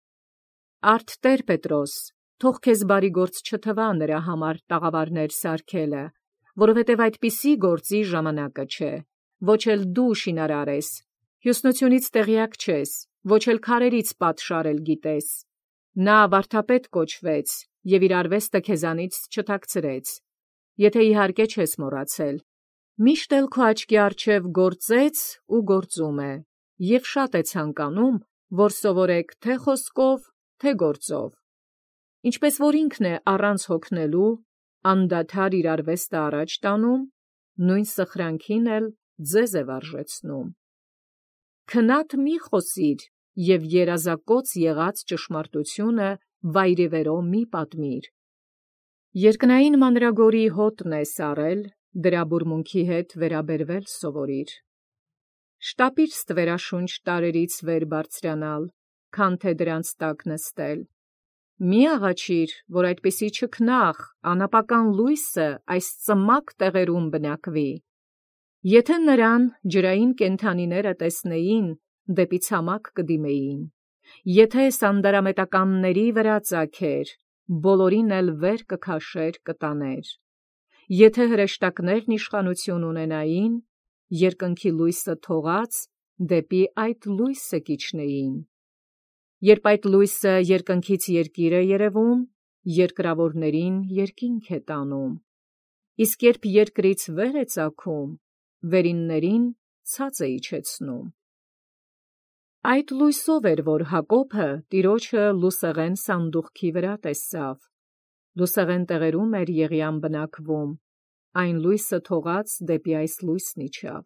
Արդ Տեր Պետրոս, թող քեզ բարի գործ չթվա նրա համար տաղավարներ սարքելը, որովհետև այդպիսի գործի ժամանակը չէ, ոչ էլ դու շինարար ես, հյուսնությունից տեղյակ չես, ոչ էլ քարերից պատշարել գիտես։ Նա վարդապետ կոչվեց և իր արվեստը քեզանից չթաքցրեց, եթե իհարկե չես մոռացել։ Միշտ էլ քո աչքի առջև գործեց ու գործում է, և շատ է ցանկանում, որ սովորեք թե խոսքով, թե գործով։ Ինչպես որ ինքն է առանց հոգնելու, անդադար իր արվեստը առաջ տանում, նույն սխրանքին էլ ձեզ է վարժեցնում։ Քնած մի խոսիր և երազակոծ եղած ճշմարտությունը վայրիվերո մի պատմիր։ Երկնային մանրագորի հոտն է սառել, դրա բուրմունքի հետ վերաբերվել սովորիր։ Շտապիր ստվերաշունչ տարրերից վեր բարձրանալ, քան թե դրանց տակ նստել։ Մի աղաչիր, որ այդպիսի չքնաղ, անապական լույսը այս ծմակ տեղերում բնակվի։ Եթե նրան ջրային կենդանիները տեսնեին, դեպի ցամաք կդիմեին։ Եթե սանդարամետականների վրա ծագեր, բոլորին էլ վեր կքաշեր կտաներ։ Եթե հրեշտակներն իշխանություն ունենային, երկնքի լույսը թողած, դեպի այդ լույսը կիջնեին։ Երբ այդ լույսը երկնքից երկիր է երևում, երկրավորներին երկինք է տանում, իսկ երբ երկրից վեր է ծագում, վերիններին ցած է իջեցնում։ Այդ լույսով էր, որ Հակոբը տիրոջը լուսեղեն սանդուղքի վրա տեսավ։ Լուսեղեն տեղերում էր Եղիան բնակվում, այն լույսը թողած դեպի այս լույսն իջավ։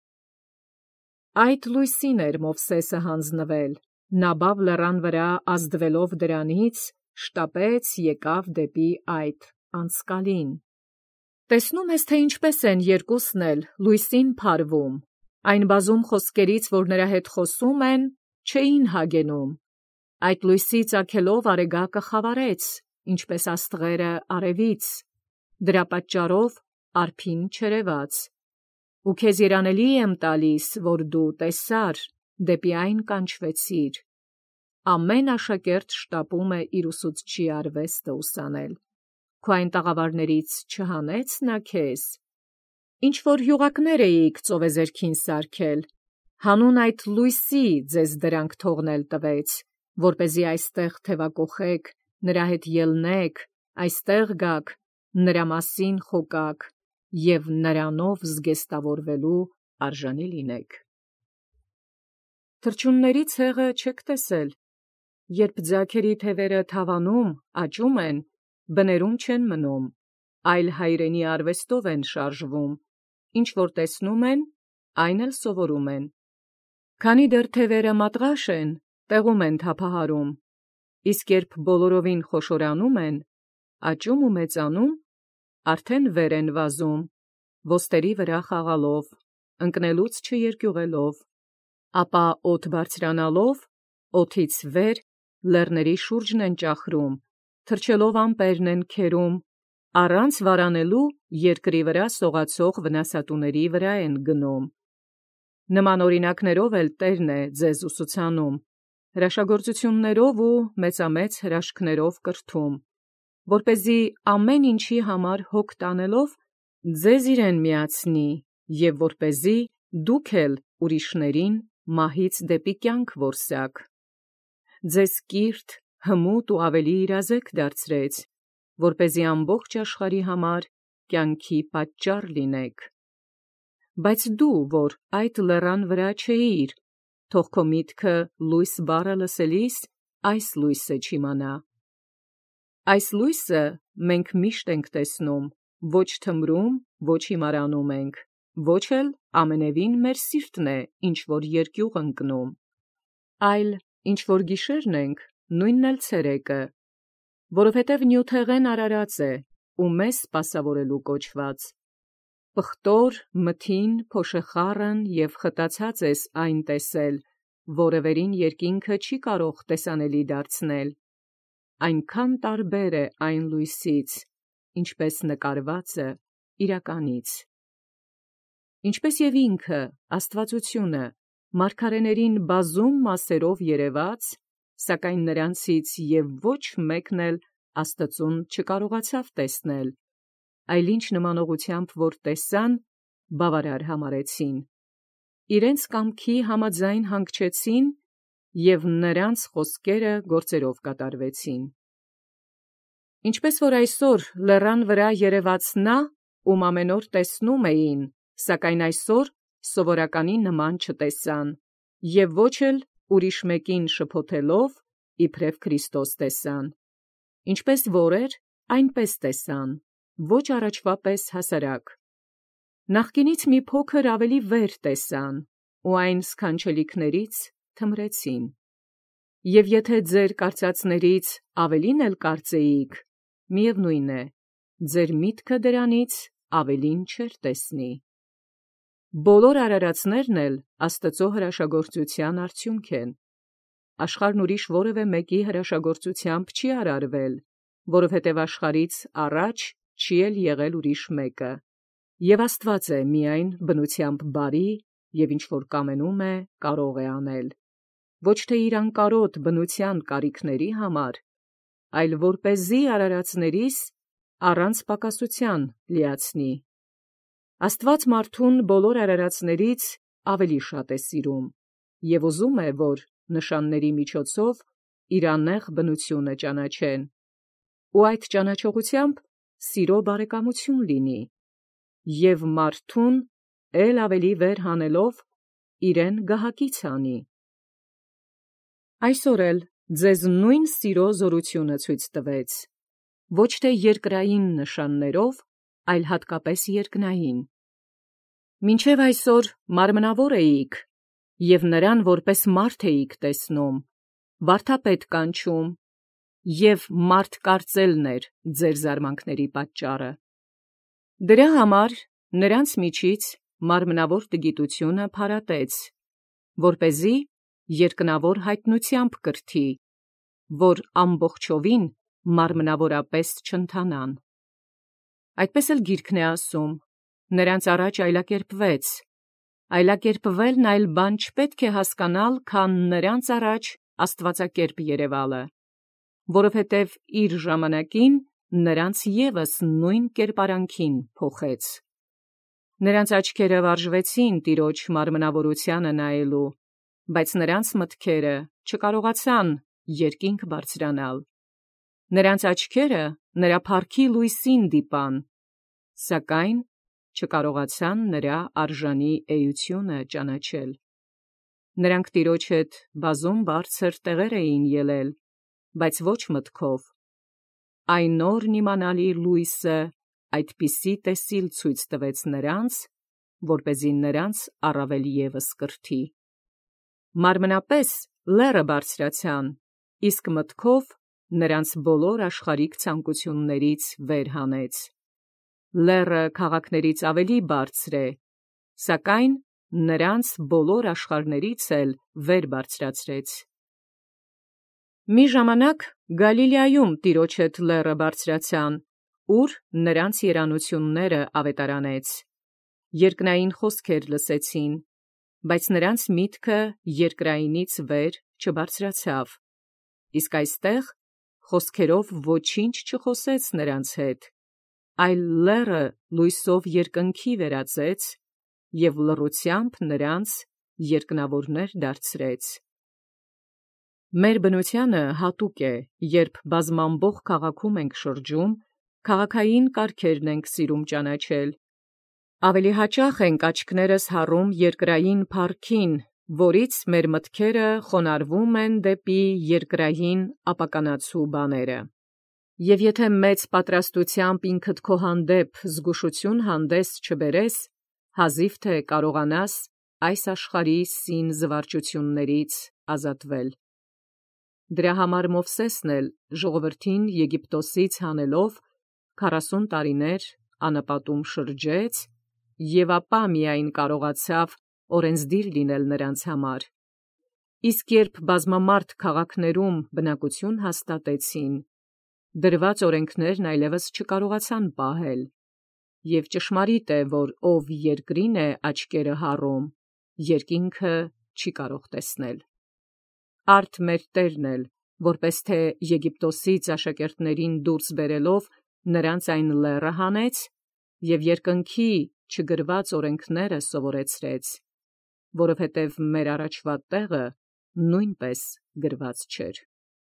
Այդ լույսին էր Մովսեսը հանձնվել, Նաբավ լեռան վրա ազդվելով դրանից, շտապեց եկավ դեպի այդ անցկալին։ Տեսնում ես, թե ինչպես են երկուսն էլ լույսին փարվում, այն բազում խոսքերից, որ նրա հետ խոսում են, չէին հագենում։ Այդ լույսի ծագելով արեգակը խավարեց, ինչպես աստղերը արևից, դրա պատճառով արփին չերևաց։ Ու քեզ երանելի եմ տալիս, որ դու տեսար, դեպի այն կանչվեցիր։ ամեն աշակերտ շտապում է իր ուսուցչի արվեստը ուսանել։ Քո այն տաղավարներից չհանեց նա քեզ։ Ինչ որ յուղակներ էիք ծովեզերքին սարքել, հանուն այդ լույսի ձեզ դրանք թողնել տվեց, որպեսզի այստեղ թևակողեք, նրա հետ ելնեք, այստեղ գաք, նրա մասին խոկաք և նրանով զգեստավորվելու արժանի լինեք։ Թռչունների ցեղը չեք տեսել, երբ ձագերի թևերը թավանում, աճում են, բներում չեն մնում, այլ հայրենի արվեստով են շարժվում, ինչ որ տեսնում են, այն էլ սովորում են։ Քանի դեռ թևերը մատղաշ են, տեղում են թափահարում, իսկ երբ բոլորովին խոշորանում են, աճում ու մեծանում, արդեն վեր են վազում, ոստերի վրա խաղալով, ընկնելուց չերկյուղելով, ապա օդ բարձրանալով, օդից վեր լեռների շուրջն են ճախրում, թռչելով ամպերն են քերում, առանց վարանելու երկրի վրա սողացող վնասատուների վրա են գնում։ Նման օրինակներով էլ Տերն է ձեզ ուսուցանում, հրաշագործություններով ու մեծամեծ հրաշքներով կրթում, որպեսզի ամեն ինչի համար հոգ տանելով ձեզ իրեն միացնի և որպեսզի դուք էլ ուրիշներին մահից դեպի կյանք որսաք։ Ձեզ կիրթ, հմուտ ու ավելի իրազեկ դարձրեց, որպեսզի ամբողջ աշխարհի համար կյանքի պատճառ լինեք։ Բայց դու, որ այդ լեռան վրա չէիր, թող քո միտքը լույս բառը լսելիս այս լույսը չիմանա։ Այս լույսը մենք միշտ ենք տեսնում, ոչ թմրում, ոչ հիմարանում ենք, ոչ էլ ամենևին մեր սիրտն է, ինչ որ երկյուղ ընկնում, այլ ինչ որ գիշերն ենք, նույնն էլ ցերեկը, որովհետև նյութեղեն արարած է ու մեզ սպասավորելու կոչված։ Պղտոր, մթին, փոշեխառն և խտացած ես այն տեսել, որը վերին երկինքը չի կարող տեսանելի դարձնել, այնքան տարբեր է այն լույսից, ինչպես նկարվածը իրականից։ Ինչպես և ինքը, աստվածությունը, մարգարեներին բազում մասերով երևաց, սակայն նրանցից և ոչ մեկն էլ Աստծուն չկարողացավ տեսնել, այլ ինչ նմանողությամբ որ տեսան, բավարար համարեցին, իրենց կամքի համաձայն հանգչեցին և նրանց խոսքերը գործերով կատարվեցին։ Ինչպես որ այսօր լեռան վրա երևաց նա, ում ամեն օր տեսնում էին, սակայն այսօր սովորականի նման չտեսան, և ոչ էլ ուրիշ մեկին շփոթելով, իբրև Քրիստոս տեսան, ինչպես որ էր, այնպես տեսան, ոչ առաջվա պես հասարակ։ Նախկինից մի փոքր ավելի վեր տեսան, ու այն սքանչելիքներից թմրեցին։ Եվ եթե ձեր կարծածներից ավելին էլ կարծեիք, միևնույն է, ձեր միտքը դրանից ավելին չէր տեսնի։ Բոլոր արարածներն էլ Աստծո հրաշագործության արդյունք են։ Աշխարհն ուրիշ որևէ մեկի հրաշագործությամբ չի արարվել, որովհետև աշխարհից առաջ չի էլ եղել ուրիշ մեկը, և Աստված է միայն բնությամբ բարի և ինչ որ կամենում է, կարող է անել, ոչ թե իր անկարոտ բնության կարիքների համար, այլ որպեսզի արարածներիս առանց պակասության լիացնի։ Աստված մարդուն բոլոր արարածներից ավելի շատ է սիրում և ուզում է, որ նշանների միջոցով իր աննեղ բնությունը ճանաչեն, ու այդ ճանաչողությամբ սիրո բարեկամություն լինի, և մարդուն էլ ավելի վեր հանելով իրեն գահակից անի։ Այսօր էլ ձեզ նույն սիրո զորությունը ցույց տվեց, ոչ թե երկրային նշաններով, այլ հատկապես երկնային։ Մինչև այսօր մարմնավոր էիք, և նրան որպես մարդ էիք տեսնում, վարդապետ կանչում, և մարդ կարծելն էր ձեր զարմանքների պատճառը։ Դրա համար նրանց միջից մարմնավոր տգիտությունը փարատեց, որպեսզի երկնավոր հայտնությամբ կրթի, որ ամբողջովին մարմնավորապես չընթանան։ Այդպես էլ Գիրքն է ասում. նրանց առաջ այլակերպվեց, այլակերպվելն այլ բան չպետք է հասկանալ, քան նրանց առաջ աստվածակերպ երևալը, որովհետև իր ժամանակին նրանց ևս նույն կերպարանքին փոխեց։ Նրանց աչքերը վարժվեցին Տիրոջ մարմնավորությանը նայելու, բայց նրանց մտքերը չկարողացան երկինք բարձրանալ։ Նրանց աչքերը նրա փառքի լույսին դիպան, սակայն չկարողացան նրա արժանի էությունը ճանաչել։ Նրանք Տիրոջ հետ բազում բարձր տեղեր էին ելել, բայց ոչ մտքով։ Այն օրն իմանալի լույսը այդպիսի տեսիլ ցույց տվեց նրանց, որպեսզի նրանց առավել ևս կրթի։ Մարմնապես լեռը բարձրացան, իսկ մտքով նրանց բոլոր աշխարհիկ ցանկություններից վեր հանեց։ Լեռը քաղաքներից ավելի բարձր է, սակայն նրանց բոլոր աշխարհներից էլ վեր բարձրացրեց։ Մի ժամանակ Գալիլեայում Տիրոջ հետ լեռը բարձրացան, ուր նրանց երանությունները ավետարանեց։ Երկնային խոսքեր լսեցին, բայց նրանց միտքը երկրայինից վեր չբարձրացավ։ Իսկ այստեղ խոսքերով ոչինչ չխոսեց նրանց հետ, այլ լեռը լույսով երկնքի վերածեց և լռությամբ նրանց երկնավորներ դարձրեց։ Մեր բնությանը հատուկ է, երբ բազմամբող քաղաքում ենք շրջում, քաղաքային կարգերն ենք սիրում ճանաչել։ Ավելի հաճախ ենք աչքներս հառում երկրային փառքին, որից մեր մտքերը խոնարհվում են դեպի երկրային ապականացու բաները։ Եվ եթե մեծ պատրաստությամբ ինքդ քո հանդեպ զգուշություն հանդես չբերես, հազիվ թե կարողանաս այս աշխարհի սին զվարճություններից ազատվել։ Դրա համար Մովսեսն էլ ժողովրդին Եգիպտոսից հանելով 40 տարիներ անապատում շրջեց և ապա միայն կարողացավ օրենսդիր լինել նրանց համար։ Իսկ երբ բազմամարդ քաղաքներում բնակություն հաստատեցին, դրված օրենքներն այլևս չկարողացան պահել, և ճշմարիտ է, որ ով երկրին է աչքերը հառում, երկինքը չի կարող տեսնել։ Արդ մեր Տերն էլ, որպես թե Եգիպտոսից աշակերտներին դուրս բերելով, նրանց այն լեռը հանեց և երկնքի չգրված օրենքները սովորեցրեց, որովհետև մեր առաջվա տեղը նույնպես գրված չէր։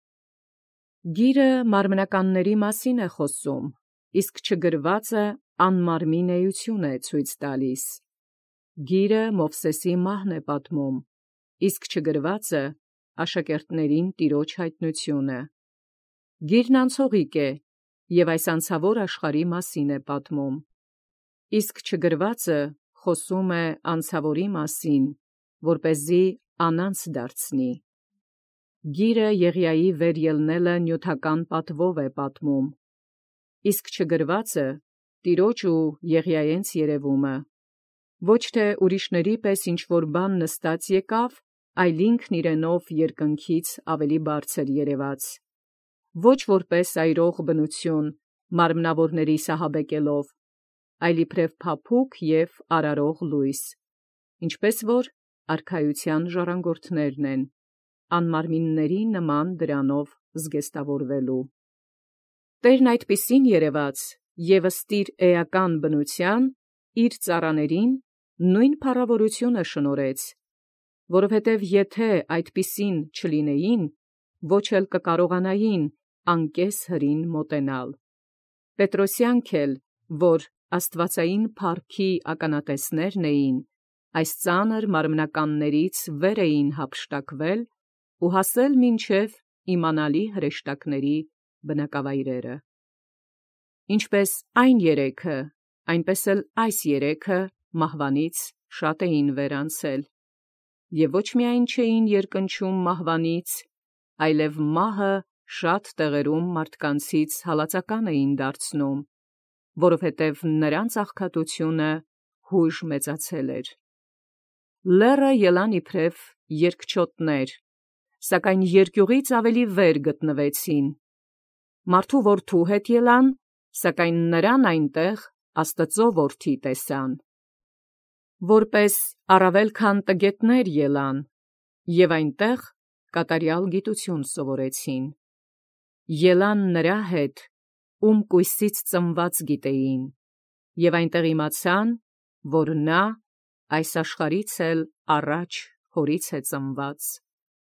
Գիրը մարմնականների մասին է խոսում, իսկ չգրվածը անմարմին էություն է ցույց տալիս։ Գիրը Մովսեսի մահն է պատմում, իսկ չգրվածը աշակերտներին Տիրոջ հայտնությունը։ Գիրն անցողիկ է և այս անցավոր աշխարհի մասին է պատմում, իսկ չգրվածը խոսում է անցավորի մասին, որպեսզի անանց դարձնի։ Գիրը Եղիայի վեր ելնելը նյութական պատվով է պատմում, իսկ չգրվածը Տիրոջ ու Եղիայենց երևումը։ Ոչ թե ուրիշների պես ինչ-որ բան նստած եկավ, այլ ինքն իրենով երկնքից ավելի բարձր երևաց։ Ոչ որպես այրող բնություն, մարմնավորների սահաբեկելով, այլ իբրև փափուկ և արարող լույս, ինչպես որ արքայության ժառանգորդներն են, անմարմինների նման դրանով զգեստավորվելու։ Տերն այդպիսին երևաց և ըստ իր էական բնության իր ծառաներին նույն փառավորությունը շնորհեց, որովհետև եթե այդպիսին չլինեին, ոչ էլ կկարողանային անկես հրին մոտենալ։ Պետրոսյանք էլ, որ աստվածային փառքի ականատեսներն էին, այս ծանր մարմնականներից վեր էին հափշտակվել ու հասել մինչև իմանալի հրեշտակների բնակավայրերը։ Ինչպես այն երեքը, այնպես էլ այս երեքը մահվանից շատ էին վեր անցել, և ոչ միայն չէին երկնչում մահվանից, այլև մահը շատ տեղերում մարդկանցից հալածական էին դարձնում, որովհետև նրանց աղքատությունը հույժ մեծացել էր։ Լեռը ելան իբրև երկչոտներ, սակայն երկյուղից ավելի վեր գտնվեցին։ Մարդու որդու հետ ելան, սակայն նրան այնտեղ Աստծո որդի տեսան։ Որպես առավել քան տգետներ ելան, և այնտեղ կատարյալ գիտություն սովորեցին։ Ելան նրա հետ, ում կույսից ծնված գիտեին, և այնտեղ իմացան, որ նա այս աշխարհից էլ առաջ հորից է ծնված։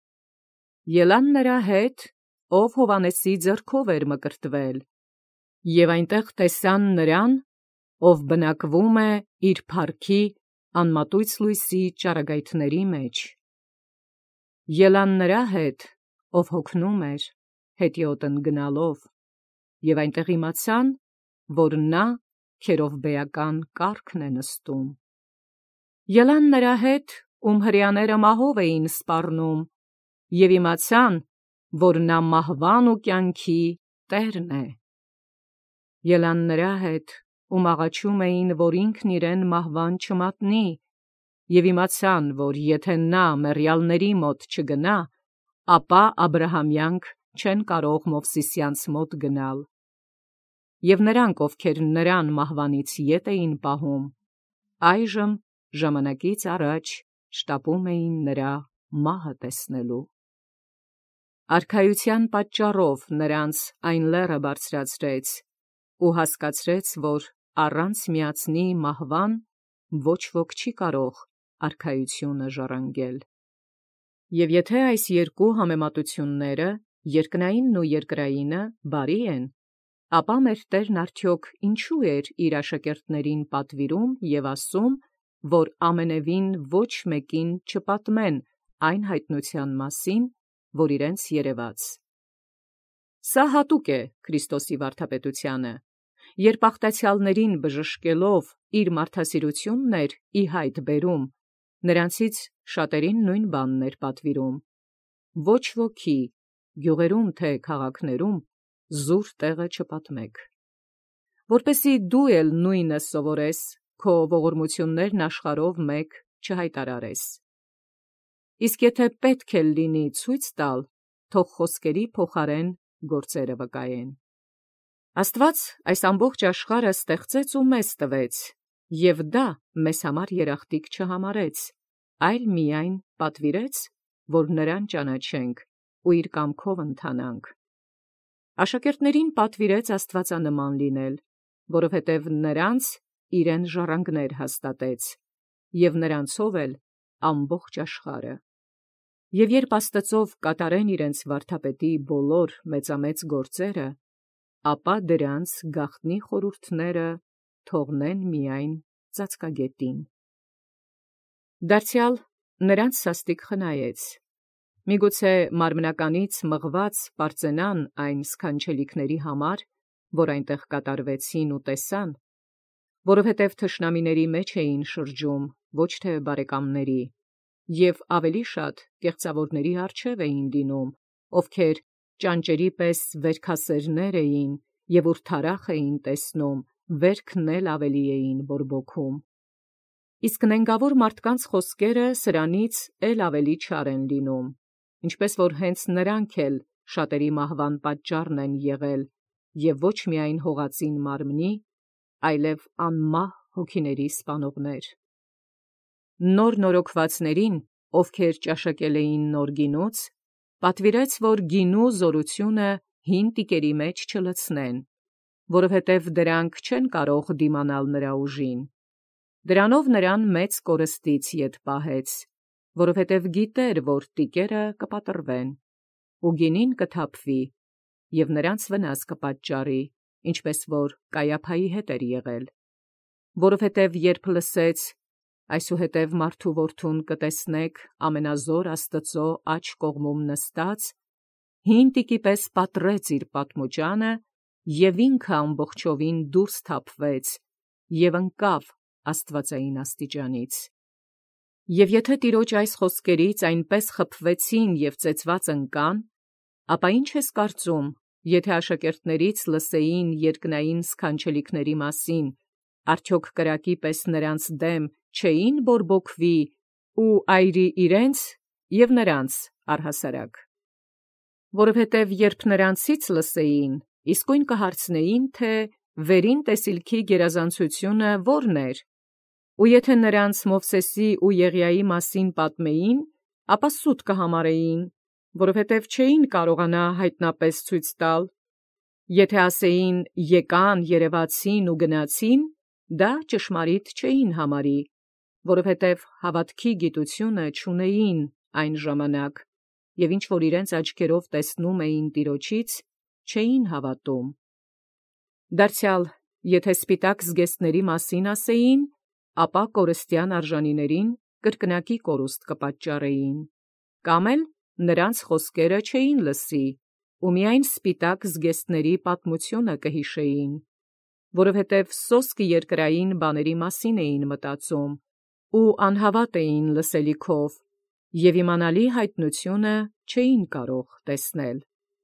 Ելան նրա հետ, ով Հովհաննեսի ձեռքով էր մկրտվել, և այնտեղ տեսան նրան, ով բնակվում է իր փառքի անմատույց լույսի ճառագայթների մեջ։ Ելան նրա հետ, ով հոգնում էր հետիոտն գնալով, և այնտեղ իմացան, որ նա քերովբեական կառքն է նստում։ Ելան նրա հետ, ում հրեաները մահով էին սպառնում, և իմացան, որ նա մահվան ու կյանքի Տերն է։ Ելան նրա հետ, ում աղաչում էին, որ ինքն իրեն մահվան չմատնի, և իմացան, որ եթե նա մեռյալների մոտ չգնա, ապա Աբրահամյանք չեն կարող Մովսիսյանց մոտ գնալ։ Եվ նրանք, ովքեր նրան մահվանից ետ էին պահում, այժմ ժամանակից առաջ շտապում էին նրա մահը տեսնելու։ Արքայության պատճառով նրանց այն լեռը բարձրացրեց ու հասկացրեց, որ առանց միածնի մահվան ոչ ոք չի կարող արքայությունը ժառանգել։ Եվ եթե այս երկու համեմատությունները, երկնայինն ու երկրայինը, բարի են, ապա մեր Տերն արդյոք ինչու էր իր աշակերտներին պատվիրում և ասում, որ ամենևին ոչ մեկին չպատմեն այն հայտնության մասին, որ իրենց երևաց։ Սա հատուկ է Քրիստոսի վարդապետությանը, երբ աղտացյալներին բժշկելով իր մարդասիրությունն էր ի հայտ բերում, նրանցից շատերին նույն բանն էր պատվիրում. ոչ ոքի, գյուղերում թե քաղաքներում, զուր տեղը չպատմեք, որպեսզի դու էլ նույնը սովորես, քո ողորմություններն աշխարհով մեկ չհայտարարես։ Իսկ եթե պետք էլ լինի ցույց տալ, թող խոսքերի փոխարեն գործերը վկայեն։ Աստված այս ամբողջ աշխարհը ստեղծեց ու մեզ տվեց, և դա մեզ համար երախտիկ չհամարեց, այլ միայն պատվիրեց, որ նրան ճանաչենք ու իր կամքով ընթանանք։ Աշակերտներին պատվիրեց աստվածանման լինել, որովհետև նրանց իրեն ժառանգներ հաստատեց, և նրանցով էլ ամբողջ աշխարհը։ Եվ երբ Աստծով կատարեն իրենց վարդապետի բոլոր մեծամեծ գործերը, ապա դրանց գաղտնի խորհուրդները թողնեն միայն ծածկագետին։ Դարձյալ նրանց սաստիկ խնայեց։ Միգուցե մարմնականից մղված պարծենան այն սքանչելիքների համար, որ այնտեղ կատարվեցին ու տեսան, որովհետև թշնամիների մեջ էին շրջում, ոչ թե բարեկամների, և ավելի շատ կեղծավորների առջև էին դինում, ովքեր ճանճերի պես վերքասերներ էին և ուր թարախ էին տեսնում, վերքն էլ ավելի էին բորբոքում։ Իսկ նենգավոր մարդկանց խոսքերը սրանից էլ ավելի չար են լինում, ինչպես որ հենց նրանք էլ շատերի մահվան պատճառն են եղել, և ոչ միայն հողածին մարմնի, այլև անմահ հոգիների սպանողներ։ Նոր նորոգվածներին, ովքեր ճաշակել էին նոր գինուց, պատվիրեց, որ գինու զորությունը հին տիկերի մեջ չլցնեն, որովհետև դրանք չեն կարող դիմանալ նրա ուժին։ Դրանով նրան մեծ կորստից ետ պահեց, որովհետև գիտեր, որ տիկերը կպատռվեն, ու գինին կթափվի, և նրանց վնաս կպատճառի, ինչպես որ Կայափայի հետ էր եղել։ Որովհետև երբ լսեց, այսուհետև մարդու որդուն կտեսնեք ամենազոր Աստծո աջ կողմում նստած, հին տիկի պես պատռեց իր պատմուճանը, և ինքը ամբողջովին դուրս թափվեց և ընկավ աստվածային աստիճանից։ Եվ եթե տիրոջ այս խոսքերից այնպես խփվեցին և ծեծված ընկան, ապա ի՞նչ ես կարծում, եթե աշակերտներից լսեին երկնային սքանչելիքների մասին, արդյոք կրակի պես նրանց դեմ չէին բորբոքվի ու այրի իրենց և նրանց առհասարակ։ Որովհետև երբ նրանցից լսեին, իսկույն կհարցնեին, թե վերին տեսիլքի գերազանցությունը ո՞րն էր, ու եթե նրանց Մովսեսի ու Եղիայի մասին պատմեին, ապա սուտ կհամարեին, որովհետև չէին կարողանա հայտնապես ցույց տալ։ Եթե ասեին եկան, երևացին ու գնացին, դա ճշմարիտ չէին համարի, որովհետև հավատքի գիտությունը չունեին այն ժամանակ, և ինչ որ իրենց աչքերով տեսնում էին Տիրոջից, չէին հավատում։ Դարձյալ, եթե սպիտակ զգեստների մասին ասեին, ապա կորստյան արժանիներին կրկնակի կորուստ կպատճառեին, կամ էլ նրանց խոսքերը չէին լսի, ու միայն սպիտակ զգեստների պատմությունը կհիշեին, որովհետև սոսկ երկրային բաների մասին էին մտածում ու անհավատ էին լսելիքով, և իմանալի հայտնությունը չէին կարող տեսնել։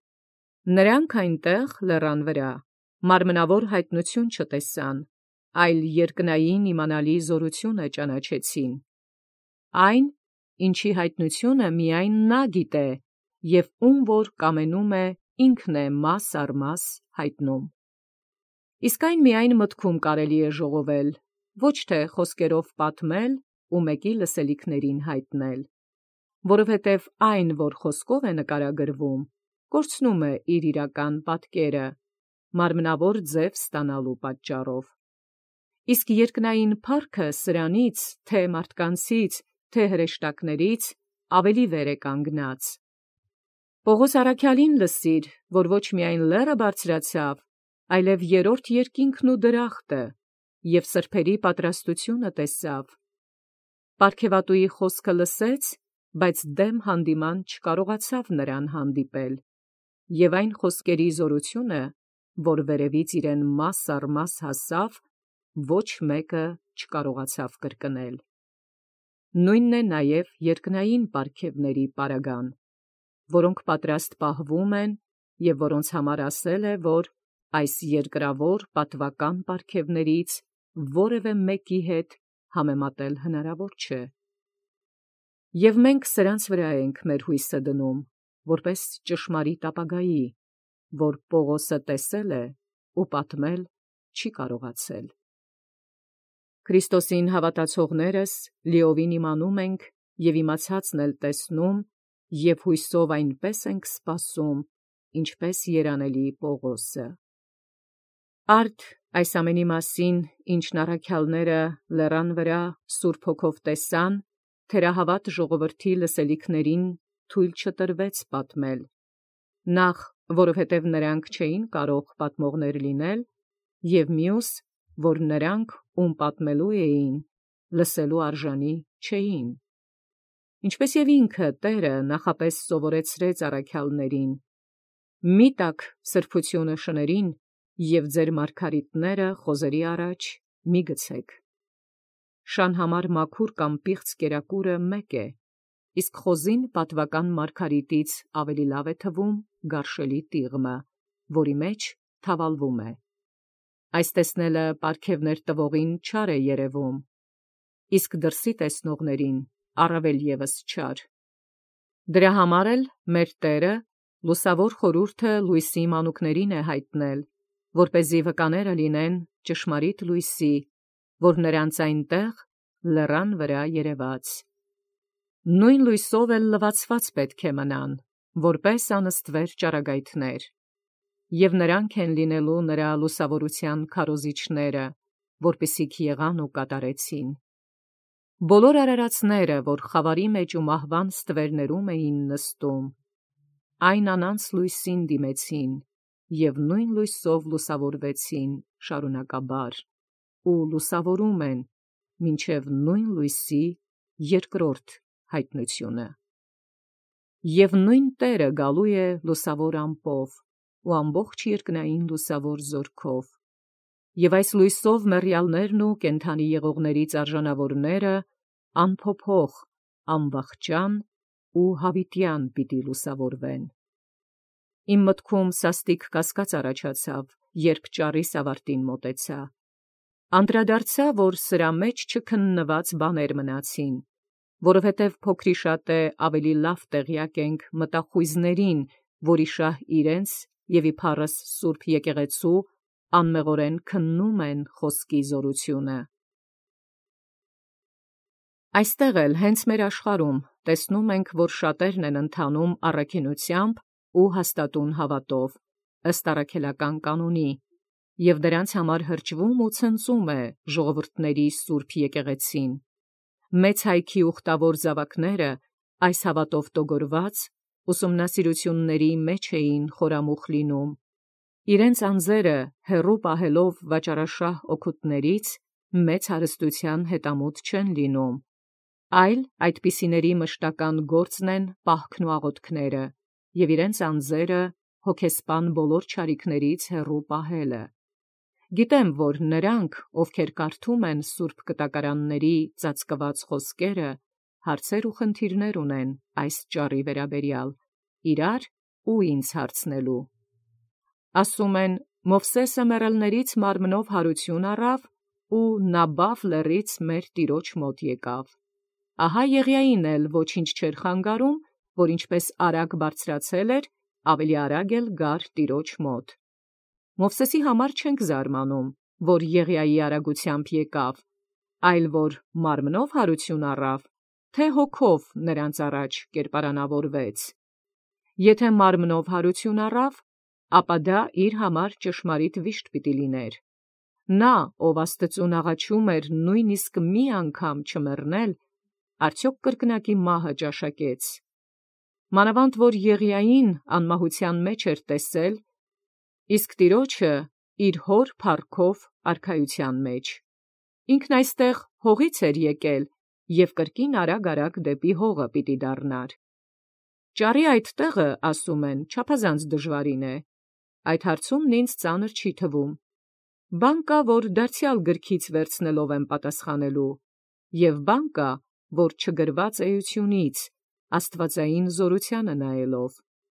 Նրանք այնտեղ լեռան վրա մարմնավոր հայտնություն չտեսան, այլ երկնային իմանալի զորությունը ճանաչեցին։ Այն, ինչի հայտնությունը միայն նա գիտե, և ում որ կամենում է, ինքն է մաս առ մաս հայտնում։ Իսկ այն միայն մտքում կարելի է ժողովել, ոչ թե խոսքերով պատմել ու մեկի լսելիքներին հայտնել, որովհետև այն, որ խոսքով է նկարագրվում, կորցնում է իր իրական պատկերը, մարմնավոր ձև ստանալու պատճառով։ Իսկ երկնային փառքը սրանից, թե մարդկանցից, թե հրեշտակներից, ավելի վեր է կանգնած։ Պողոս առաքյալին լսիր, որ ոչ միայն լեռը բարձրացավ, այլև երրորդ երկինքն ու դրախտը, և սրբերի պատրաստությունը տեսավ։ Պարգևատուի խոսքը լսեց, բայց դեմ հանդիման չկարողացավ նրան հանդիպել, և այն խոսքերի զորությունը, որ վերևից իրեն մաս առ մաս հասավ, ոչ մեկը չկարողացավ կրկնել։ Նույնն է նաև երկնային պարգևների պարագան, որոնք պատրաստ պահվում են, և որոնց համար ասել է, որ այս երկրավոր պատվական պարգևներից որևէ մեկի հետ համեմատել հնարավոր չէ։ Եվ մենք սրանց վրա ենք մեր հույսը դնում, որպես ճշմարիտ ապագայի, որ Պողոսը տեսել է ու պատմել չի կարողացել։ Քրիստոսին հավատացողներս լիովին իմանում ենք և իմացածն էլ տեսնում, և հույսով այնպես ենք սպասում, ինչպես երանելի Պողոսը։ Արդ այս ամենի մասին, ինչն առաքյալները լեռան վրա Սուրբ Հոգով տեսան, թերահավատ ժողովրդի լսելիքներին թույլ չտրվեց պատմել, նախ, որովհետև նրանք չէին կարող պատմողներ լինել, և մյուս, որ նրանք, ում պատմելու էին, լսելու արժանի չէին։ Ինչպես և ինքը Տերը նախապես սովորեցրեց առաքյալներին. «Մի՛ տաք սրբությունը շներին, և ձեր մարգարիտները խոզերի առաջ մի՛ գցեք»։ Շան համար մաքուր կամ պիղծ կերակուրը մեկ է, իսկ խոզին պատվական մարգարիտից ավելի լավ է թվում գարշելի տիղմը, որի մեջ թավալվում է։ Այս տեսնելը պարգևներ տվողին չար է երևում, իսկ դրսի տեսնողներին առավել ևս չար։ Դրա համար էլ մեր Տերը լուսավոր խորհուրդը լույսի մանուկներին է հայտնել, որպեսզի վկաները լինեն ճշմարիտ լույսի, որ նրանց այնտեղ լեռան վրա երևաց։ Նույն լույսով էլ լվացված պետք է մնան, որպես անըստվեր ճառագայթներ, և նրանք են լինելու նրա լուսավորության քարոզիչները, որպեսզի քիեղան ու կատարեցին։ Բոլոր արարածները, որ խավարի մեջ ու մահվան ստվերներում էին նստում, այն անանց լույսին դիմեցին և նույն լույսով լուսավորվեցին շարունակաբար ու լուսավորում են մինչև նույն լույսի երկրորդ հայտնությունը։ Եվ նույն Տերը գալու է լուսավոր ամպով ու ամբողջ երկնային լուսավոր զորքով, և այս լույսով մեռյալներն ու կենդանի եղողներից արժանավորները անփոփոխ, անվախճան ու հավիտյան պիտի լուսավորվեն։ Իմ մտքում սաստիկ կասկած առաջացավ, երբ ճառիս ավարտին մոտեցա։ Անդրադարձա, որ սրա մեջ չքննված բաներ մնացին, որովհետև փոքրիշատե ավելի լավ տեղյակ ենք մտախույզներին, որի շահ իրենց և իբարս Սուրբ Եկեղեցու անմեղորեն քննում են խոսքի զորությունը։ Այստեղ էլ հենց մեր աշխարհում տեսնում ենք, որ շատերն են ընթանում առաքինությամբ ու հաստատուն հավատով, ըստ առաքելական կանոնի, և դրանց համար հրճվում ու ցնծում է ժողովուրդների սուրբ եկեղեցին։ Մեծ հայքի ուխտավոր զավակները այս հավատով տոգորված ուսումնասիրությունների մեջ էին խորամուխ լինում, իրենց անձերը հեռու պահելով վաճառաշահ օգուտներից մեծ հարստության հետամուտ չեն լինում, այլ այդպիսիների մշտական գործն են պահքն ու աղոթքները և իրենց անձերը հոգեսպան բոլոր չարիքներից հեռու պահելը։ Գիտեմ, որ նրանք, ովքեր կարդում են սուրբ կտակարանների ծածկված խոսքերը, հարցեր ու խնդիրներ ունեն այս ճառի վերաբերյալ, իրար ու ինձ հարցնելու։ Ասում են, Մովսեսը մեռելներից մարմնով հարություն առավ ու Նաբավ լեռից մեր Տիրոջ մոտ եկավ։ Ահա Եղիային էլ ոչինչ չէր խանգարում, որ ինչպես արագ բարձրացել էր, ավելի արագ էլ գար Տիրոջ մոտ։ Մովսեսի համար չենք զարմանում, որ Եղիայի արագությամբ եկավ, այլ որ մարմնով հարություն առավ, թե հոգով նրանց առաջ կերպարանավորվեց։ Եթե մարմնով հարություն առավ, ապա դա իր համար ճշմարիտ վիշտ պիտի լիներ։ Նա, ով Աստծուն աղաչում էր նույնիսկ մի անգամ չմեռնել, արդյոք կրկնակի մահը ճաշակեց։ Մանավանդ որ Եղիային անմահության մեջ էր տեսել, իսկ Տիրոջը իր հոր փառքով արքայության մեջ։ Ինքն այստեղ հողից էր եկել և կրկին արագ դեպի հողը պիտի դառնար։ Ճառի այդ տեղը, ասում են, չափազանց դժվարին է։ Այդ հարցումն ինձ ծանր չի թվում։ Բան կա, որ դարձյալ գրքից վերցնելով եմ պատասխանելու, և բան կա, որ չգրված էությունից, աստվածային զորությանը նայելով։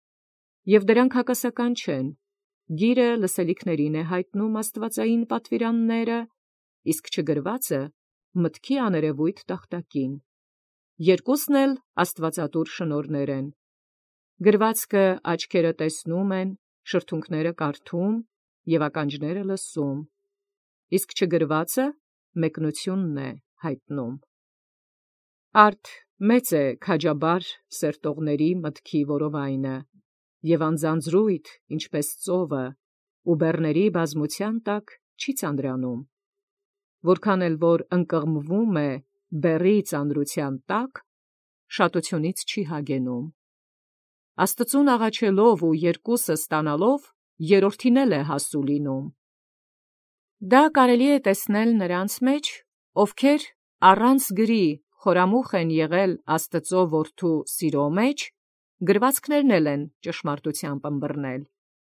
Եվ դրանք հակասական չեն։ Գիրը լսելիքներին է հայտնում աստվածային պատվիրանները, իսկ չգրվածը մտքի աներևույթ տախտակին։ Երկուսն էլ աստվածատուր շնորհներ են։ Գրվածքը աչքերը տեսնում են, շրթունքները կարդում և ականջները լսում, իսկ չգրվածը մեկնությունն է հայտնում։ Արդ մեծ է քաջաբար սերտողների մտքի որովայնը, և անձանձրույթ, ինչպես ծովը, ու բեռների բազմության տակ չի ծանրանում։ Որքան էլ որ ընկղմվում է բեռի ծանրության տակ, շատությունից չի հագենում։ Աստծուն աղաչելով ու երկուսը ստանալով, երրորդին էլ է հասու լինում։ Դա կարելի է տեսնել նրանց մեջ, ովքեր առանց գրի խորամուխ են եղել Աստծո որդու սիրո մեջ, գրվածքներն էլ են ճշմարտությամբ ըմբռնել։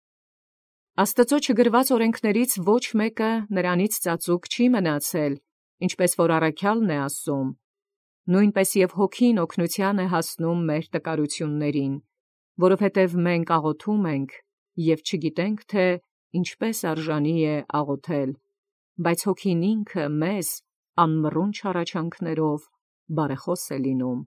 Աստծո չգրված օրենքներից ոչ մեկը նրանից ծածուկ չի մնացել, ինչպես որ առաքյալն է ասում. նույնպես և հոգին օգնության է հասնում մեր տկարություններին, որովհետև մենք աղոթում ենք և չգիտենք, թե ինչպես արժանի է աղոթել, բայց հոգին ինքը մեզ անմռունչ հառաչանքներով բարեխոս է լինում։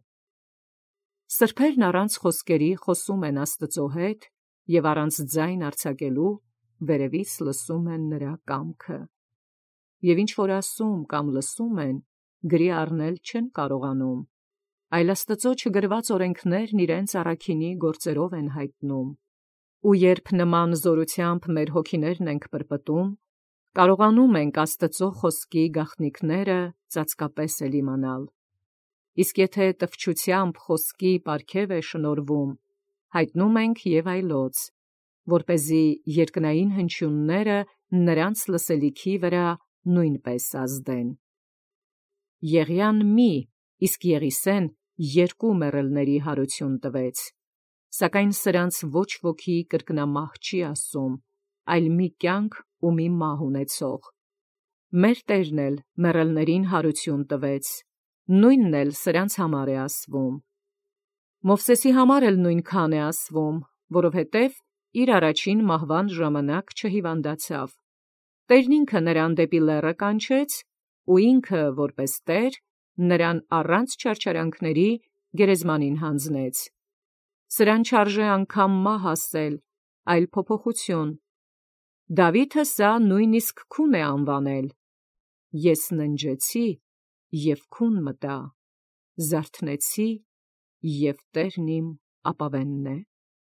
Սրբերն առանց խոսքերի խոսում են Աստծո հետ և առանց ձայն արձակելու վերևից լսում են նրա կամքը։ Եվ ինչ որ ասում կամ լսում են, գրի առնել չեն կարողանում, այլ Աստծո չգրված օրենքներն իրենց առաքինի գործերով են հայտնում։ Ու երբ նման զորությամբ մեր հոգիներն ենք պրպտում, կարողանում ենք Աստծո խոսքի գաղտնիքները ծածկապես էլ իմանալ։ Իսկ եթե տվչությամբ խոսքի պարգև է շնորհվում, հայտնում ենք և այլոց, որպեսզի երկնային հնչյունները նրանց լսելիքի վրա նույնպես ազդեն։ Եղիան մի, իսկ Եղիսեն երկու մեռելների հարություն տվեց, սակայն սրանց ոչ ոքի կրկնամահ չի ասում, այլ մի կյանք ու մի մահ ունեցող։ Մեր Տերն էլ մեռելներին հարություն տվեց, նույնն էլ սրանց համար է ասվում։ Մովսեսի համար էլ նույնքան է ասվում, որովհետև իր առաջին մահվան ժամանակ չհիվանդացավ։ Տերն ինքը նրան դեպի լեռը կանչեց, ու ինքը, որպես Տեր, նրան առանց չարչարանքների գերեզմանին հանձնեց։ Սրան չարժե անգամ մահ ասել, այլ փոփոխություն։ Դավիթը սա նույնիսկ քուն է անվանել. «Ես ննջեցի և քուն մտա, զարթնեցի և Տերն իմ ապավենն է։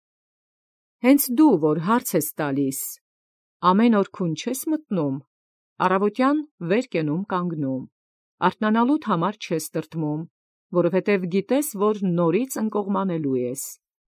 Հենց դու, որ հարց ես տալիս, ամեն օր քուն չես մտնում, առավոտյան վեր կենում կանգնում, արթնանալուդ համար չես տրտմում, որովհետև գիտես, որ նորից ընկողմանելու ես։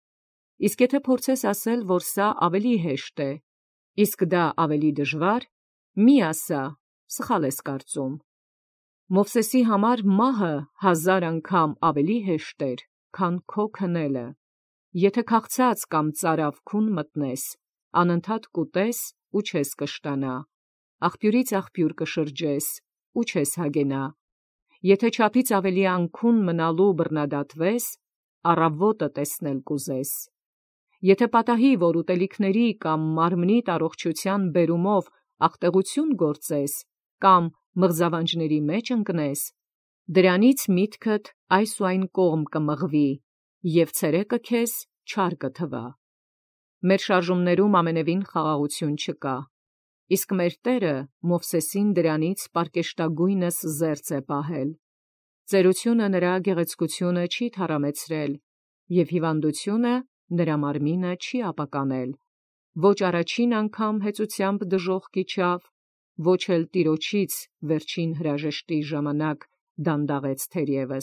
Իսկ եթե փորձես ասել, որ սա ավելի հեշտ է, իսկ դա ավելի դժվար, մի ասա, սխալ ես կարծում։ Մովսեսի համար մահը 1000 անգամ ավելի հեշտ էր, քան քո քնելը։ Եթե քաղցած կամ ծարավ քուն մտնես, անընդհատ կուտես ու չես կշտանա, աղբյուրից աղբյուր կշրջես ու չես հագենա։ Եթե չափից ավելի անքուն մնալու բռնադատվես, առավոտը տեսնել կուզես։ Եթե պատահի, որ ուտելիքների կամ մարմնիդ առողջության բերումով աղտեղություն գործես կամ մղձավանջների մեջ ընկնես, դրանից միտքդ այս ու այն կողմ կմղվի և ցերեկը քեզ չար կթվա։ Մեր շարժումներում ամենևին խաղաղություն չկա, իսկ մեր Տերը Մովսեսին դրանից պարկեշտագույնս զերծ է պահել։ Ծերությունը նրա գեղեցկությունը չի թառամեցրել, և հիվանդությունը նրա մարմինը չի ապականել։ Ոչ առաջին անգամ հեծությամբ դժոխք իջավ, ոչ էլ Տիրոջից վերջին հրաժեշտի ժամանակ դանդաղեց թերևս։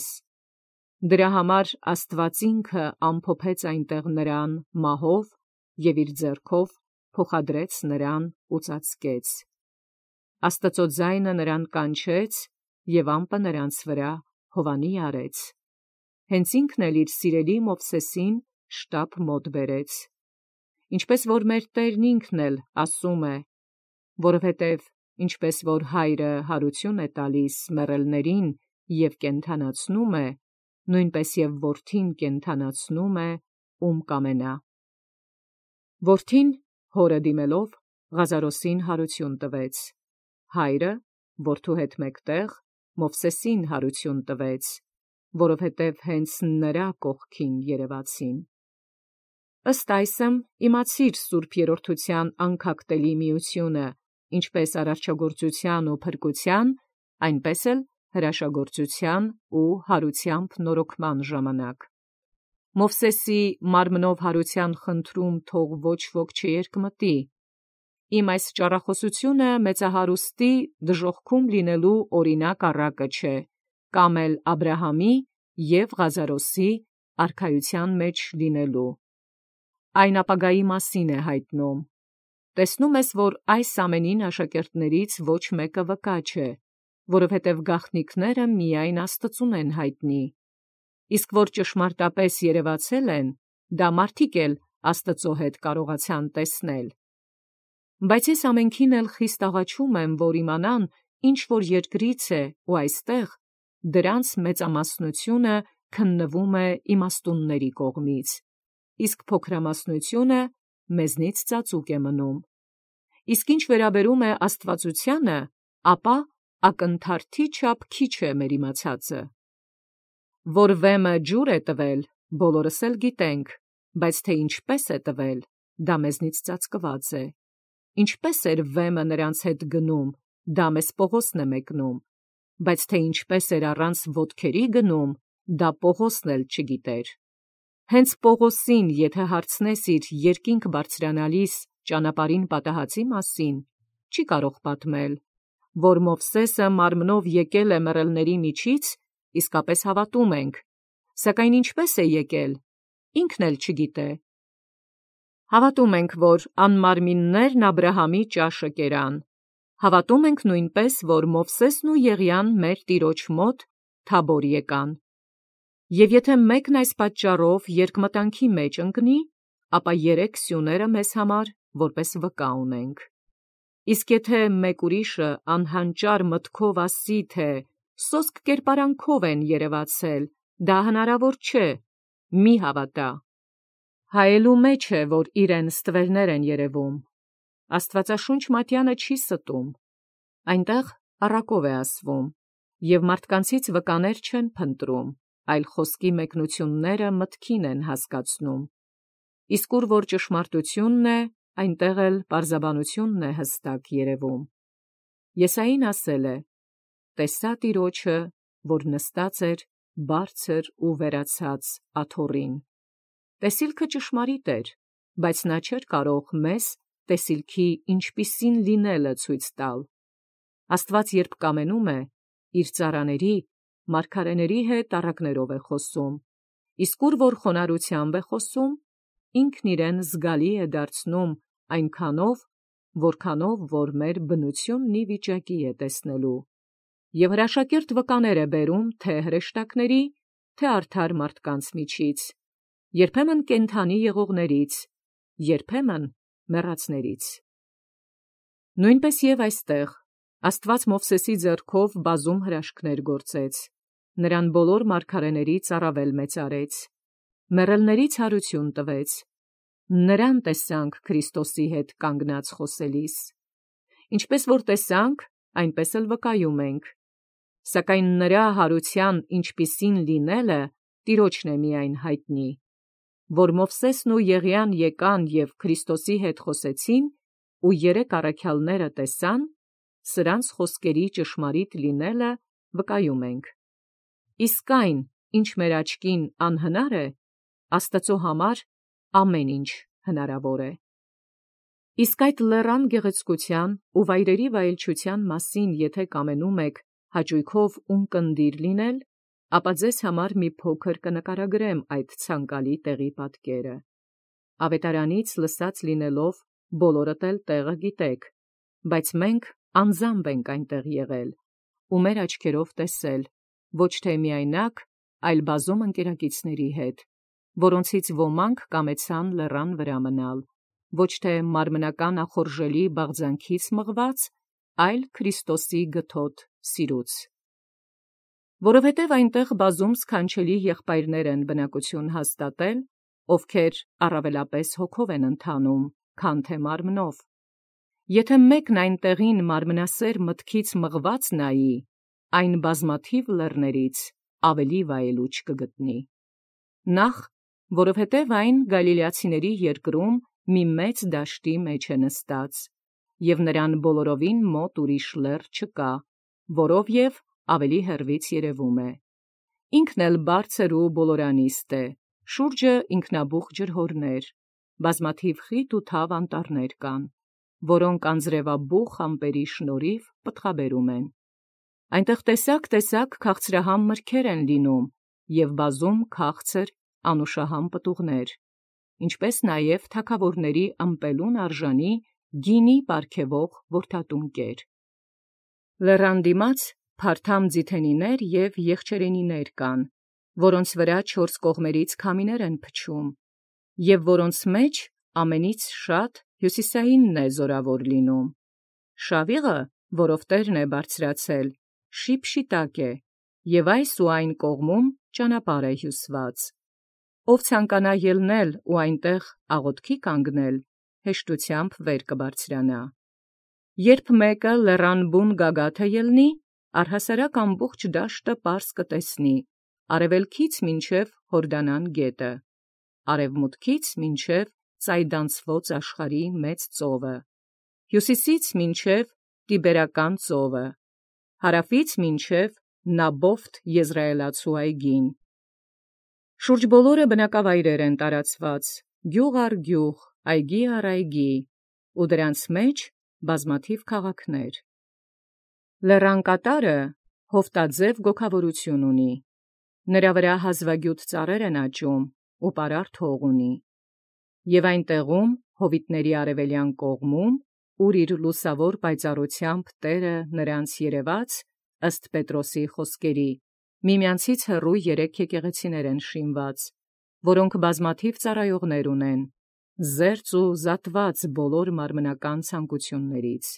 Դրա համար Աստված ինքը ամփոփեց այնտեղ նրան մահով և իր ձեռքով փոխադրեց նրան ու ծածկեց։ Աստծո ձայնը նրան կանչեց, և ամպը նրանց վրա հովանի արեց։ Հենց ինքն էլ իր սիրելի Մովսեսին շտապ մոտ բերեց։ Ինչպես որ մեր Տերն ինքն էլ ասում է, որովհետև ինչպես որ հայրը հարություն է տալիս մեռելներին և կենդանացնում է, նույնպես և որդին կենդանացնում է, ում կամենա։ Որդին հորը դիմելով Ղազարոսին հարություն տվեց, հայրը որդու հետ մեկտեղ Մովսեսին հարություն տվեց, որովհետև հենց նրա կողքին երևացին։ Ըստ այսմ իմացիր Սուրբ Երրորդության անքակտելի միությունը, ինչպես արարչագործության ու փրկության, այնպես էլ հրաշագործության ու հարությամբ նորոգման ժամանակ։ Մովսեսի մարմնով հարության խնդրում թող ոչ ոք չերկմտի։ Իմ այս ճառախոսությունը մեծահարուստի դժոխքում լինելու օրինակ առակը չէ, կամ էլ Աբրահամի և Ղազարոսի արքայության մեջ լինելու։ Այն ապագայի մասին է հայտնում։ Տեսնում ես, որ այս ամենին աշակերտներից ոչ մեկը վկա չէ, որովհետև գաղտնիքները միայն Աստծուն են հայտնի։ Իսկ որ ճշմարտապես երևացել են, դա մարդիկ էլ Աստծո հետ կարողացան տեսնել։ Բայց ես ամենքին էլ խիստ աղաչում եմ, որ իմանան, ինչ որ երկրից է ու այստեղ, դրանց մեծամասնությունը քննվում է իմաստունների կողմից, իսկ փոքրամասնությունը մեզնից ծածուկ է մնում։ Իսկ ինչ վերաբերում է աստվածությանը, ապա ակնթարթի չափ քիչ է մեր իմացածը։ Որ վեմը ջուր է տվել, բոլորս էլ գիտենք, բայց թե ինչպես է տվել, դա մեզնից ծածկված է։ Ինչպես էր վեմը նրանց հետ գնում, դա մեզ Պողոսն է մեկնում, բայց թե ինչպես էր առանց ոտքերի գնում, դա Պողոսն էլ չգիտեր։ Հենց Պողոսին, եթե հարցնես իր երկինք բարձրանալիս ճանապարհին պատահածի մասին, չի կարող պատմել, որ Մովսեսը մարմնով եկել է մեռելների միջից, իսկապես հավատում ենք, սակայն ինչպես է եկել, ինքն էլ չգիտե։ Հավատում ենք, որ անմարմիններն Աբրահամի ճաշը կերան։ Հավատում ենք նույնպես, որ Մովսեսն ու Եղիան մեր Տիրոջ մոտ Թաբոր եկան։ Եվ եթե մեկն այս պատճառով երկմտանքի մեջ ընկնի, ապա 3 սյուները մեզ համար որպես վկա ունենք։ Իսկ եթե մեկ ուրիշը անհանճար մտքով ասի, թե սոսկ կերպարանքով են երևացել, դա հնարավոր չէ, մի հավատա։ Հայելու մեջ է, որ իրեն ստվերներ են երևում։ Աստվածաշունչ Մատյանը չի ստում։ Այնտեղ առակով է ասվում, և մարդկանցից վկաներ չեն փնտրում, այլ խոսքի մեկնությունները մտքին են հասկացնում։ Իսկ ուր որ ճշմարտությունն է, այնտեղ էլ պարզաբանությունն է հստակ երևում։ Եսային ասել է. «Տեսա Տիրոջը, որ նստած էր բարձր ու վերացած աթոռին։ Տեսիլքը ճշմարիտ էր, բայց նա չէր կարող մեզ տեսիլքի ինչպիսին լինելը ցույց տալ։ Աստված երբ կամենում է, իր ծառաների, մարգարեների հետ առակներով է խոսում, իսկ ուր որ խոնարհությամբ է խոսում, ինքն իրեն զգալի է դարձնում այնքանով, որքանով որ մեր բնությունն ի վիճակի է տեսնելու, և հրաշակերտ վկաներ է բերում թե հրեշտակների, թե արդար մարդկանց միջից, երբեմն կենդանի եղողներից, երբեմն մեռածներից։ Նույնպես և այստեղ Աստված Մովսեսի ձեռքով բազում հրաշքներ գործեց, նրան բոլոր մարգարեներից առավել մեծարեց, մեռելներից հարություն տվեց, նրան տեսանք Քրիստոսի հետ կանգնած խոսելիս, ինչպես որ տեսանք, այնպես էլ վկայում ենք, սակայն նրա հարության ինչպիսին լինելը Տիրոջն է միայն հայտնի, որ Մովսեսն ու Եղիան եկան և Քրիստոսի հետ խոսեցին ու 3 առաքյալները տեսան, սրանց խոսքերի ճշմարիտ լինելը վկայում ենք։ Իսկ այն, ինչ մեր աչքին անհնար է, Աստծո համար ամեն ինչ հնարավոր է։ Իսկ այդ լեռան գեղեցկության ու վայրերի վայելչության մասին եթե կամենում եք հաճույքով ունկնդիր լինել, ապա ձեզ համար մի փոքր կնկարագրեմ այդ ցանկալի տեղի պատկերը։ Ավետարանից լսած լինելով բոլորդ էլ տեղը գիտեք, բայց մենք անձամբ ենք այնտեղ եղել ու մեր աչքերով տեսել, ոչ թե միայնակ, այլ բազում ընկերակիցների հետ, որոնցից ոմանք կամեցան լեռան վրա մնալ, ոչ թե մարմնական ախորժելի բաղձանքից մղված, այլ Քրիստոսի գթոտ սիրուց։ Որովհետև այնտեղ բազում սքանչելի եղբայրներ են բնակություն հաստատել, ովքեր առավելապես հոգով են ընթանում, քան թե մարմնով։ Եթե մեկն այնտեղին մարմնասեր մտքից մղված նայի, այն բազմաթիվ լեռներից ավելի վայելուչ կգտնի։ Նախ, որովհետև այն գալիլեացիների երկրում մի մեծ դաշտի մեջ է նստած, և նրան բոլորովին մոտ ուրիշ լեռ չկա, որով և ավելի հեռվից երևում է։ Ինքն էլ բարձր ու բոլորանիստ է, շուրջը ինքնաբուխ ջրհորներ, բազմաթիվ խիտ ու թավ անտառներ կան, որոնք անձրևաբուխ ամպերի շնորհիվ պտղաբերում են։ Այնտեղ տեսակ քաղցրահամ մրգեր են լինում և բազում քաղցր անուշահամ պտուղներ, ինչպես նաև թագավորների ըմպելուն արժանի գինի պարգևող որդատունկեր։ Լեռան դիմաց փարթամ ձիթենիներ և եղջերենիներ կան, որոնց վրա 4 կողմերից քամիներ են փչում, և որոնց մեջ ամենից շատ հյուսիսայինն է զորավոր լինում։ Շավիղը, որով Տերն է բարձրացել, շիպշիտակ է, և այս ու այն կողմում ճանապարհ է հյուսված։ Ով ցանկանա ելնել ու այնտեղ աղոթքի կանգնել, հեշտությամբ վեր կբարձրանա։ Երբ մեկը լեռան բուն գագաթը ելնի, առհասարակ ամբողջ դաշտը պարզ կտեսնի, արևելքից մինչև Հորդանան գետը, արևմուտքից մինչև ծայդանցված աշխարհի մեծ ծովը, հյուսիսից մինչև Տիբերական ծովը, հարավից մինչև Նաբովթ Եզրայելացու այգին։ Շուրջ բոլորը բնակավայրեր են տարածված, գյուղ առ գյուղ, այգի առ այգի, ու դրանց մեջ բազմաթիվ քաղաքներ։ Լեռան կատարը հովտաձև գոգավորություն ունի, նրա վրա հազվագյուտ ծառեր են աճում ու պարարտ հող ունի, և այնտեղում հովիտների արևելյան կողմում, ուր իր լուսավոր պայծառությամբ Տերը նրանց երևաց, ըստ Պետրոսի խոսքերի, միմյանցից հեռու 3 եկեղեցիներ են շինված, որոնք բազմաթիվ ծառայողներ ունեն, զերծ ու զատված բոլոր մարմնական ցանկություններից։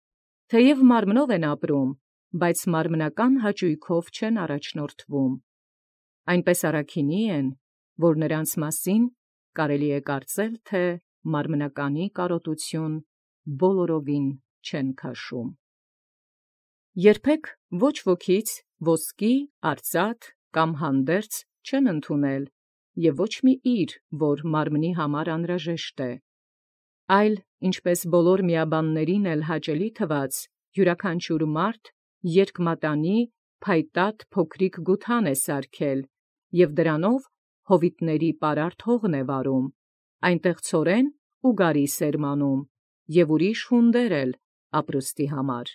Թեև մարմնով են ապրում, բայց մարմնական հաճույքով չեն առաջնորդվում։ Այնպես առաքինի են, որ նրանց մասին կարելի է կարծել, թե մարմնականի կարոտություն բոլորովին չեն քաշում։ Երբեք ոչ ոքից ոսկի, արծաթ կամ հանդերձ չեն ընդունել, և ոչ մի իր, որ մարմնի համար անհրաժեշտ է, այլ, ինչպես բոլոր միաբաններին էլ հաճելի թված, յուրաքանչյուր մարդ երկմատանի փայտատ փոքրիկ գութան է սարքել, և դրանով հովիտների պարարտ հողն է վարում, այնտեղ ցորեն ու գարի սերմանում, և ուրիշ հունդեր էլ ապրուստի համար։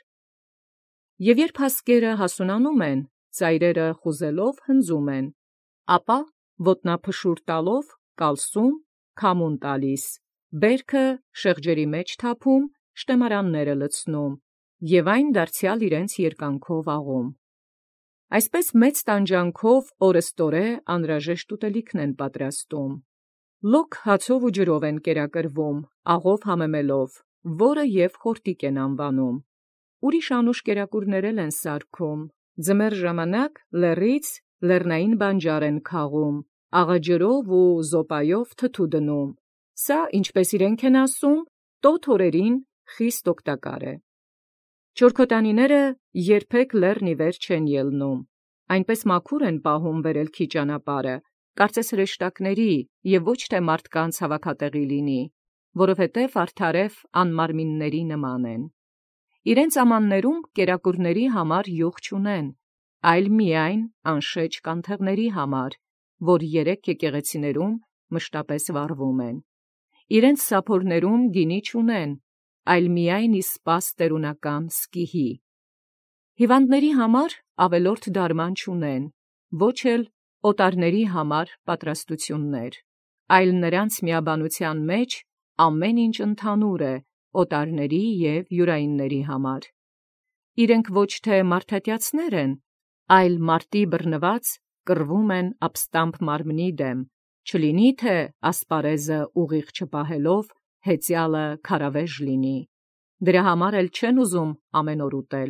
Եվ երբ հասկերը հասունանում են, ծայրերը խուզելով հնձում են, ապա ոտնափշուր տալով կալսում, քամուն տալիս, բերքը շեղջերի մեջ թափում, շտեմարանները լցնում, և այն դարձյալ իրենց երկանքով աղում։ Այսպես մեծ տանջանքով օրըստօրե անհրաժեշտ ուտելիքն են պատրաստում։ Լոկ հացով ու ջրով են կերակրվում, աղով համեմելով, որը և խորտիկ են անվանում։ Ուրիշ անուշ կերակուրներ են սարքում, ձմեռ ժամանակ լեռից լեռնային բանջար են քաղում, աղաջրով ու զոպայով թթու դնում։ Սա, ինչպես իրենք են ասում, տոտ օրերին խիստ օգտակար է։ Չորքոտանիները երբեք լեռնի վեր չեն ելնում, այնպես մաքուր են պահում վերելքի ճանապարհը, կարծես հրեշտակների և ոչ թե մարդկանց հավաքատեղի լինի, որովհետև արդարև անմարմինների նման են։ Իրենց ամաններում կերակուրների համար յուղ չունեն, այլ միայն անշեջ կանթեղների համար, որ երեք եկեղեցիներում մշտապես վառվում են։ Իրենց սափորներում գինի չունեն, այլ միայն իսպաս տերունական սկիհի։ Հիվանդների համար ավելորդ դարման չունեն, ոչ էլ օտարների համար պատրաստություններ, այլ նրանց միաբանության մեջ ամեն ինչ ընդհանուր է օտարների և յուրայինների համար։ Իրենք ոչ թե մարդատյացներ են, այլ մարտի բռնված կռվում են ապստամբ մարմնի դեմ, չլինի թե ասպարեզը ուղիղ չպահելով հեծյալը քարավեժ լինի։ Դրա համար էլ չեն ուզում ամեն օր ուտել։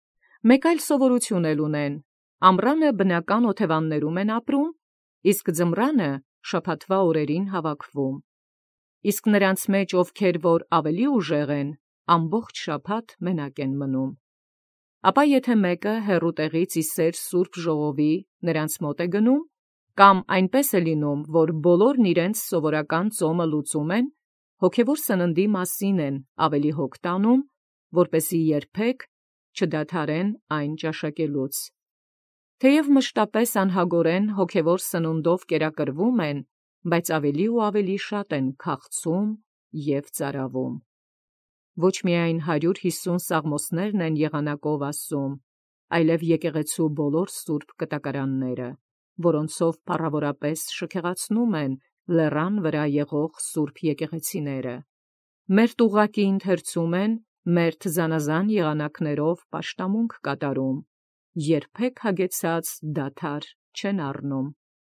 Մեկ այլ սովորություն էլ ունեն. ամռանը բնական օթևաններում են ապրում, իսկ ձմռանը շաբաթվա օրերին հավաքվում։ Իսկ նրանց մեջ ովքեր որ ավելի ուժեղ են, ամբողջ շաբաթ մենակ են մնում։ Ապա եթե մեկը հեռու տեղից իսեր սուրբ ժողովի նրանց մոտ է գնում, կամ այնպես է լինում, որ բոլորն իրենց սովորական ծոմը լուծում են, հոգևոր սննդի մասին են ավելի հոգ տանում, որպեսզի երբեք չդադարեն այն ճաշակելուց։ Թեև մշտապես անհագորեն հոգևոր սնունդով կերակրվում են, բայց ավելի ու ավելի շատ են քաղցում և ծարավում։ Ոչ միայն 150 սաղմոսներն են եղանակով ասում, այլև եկեղեցու բոլոր սուրբ կտակարանները, որոնցով փառավորապես շքեղացնում են լեռան վրա եղող սուրբ եկեղեցիները։ Մերթ ուղղակի ընթերցում են, մերթ զանազան եղանակներով պաշտամունք կատարում, երբեք հագեցած դադար չեն առնում։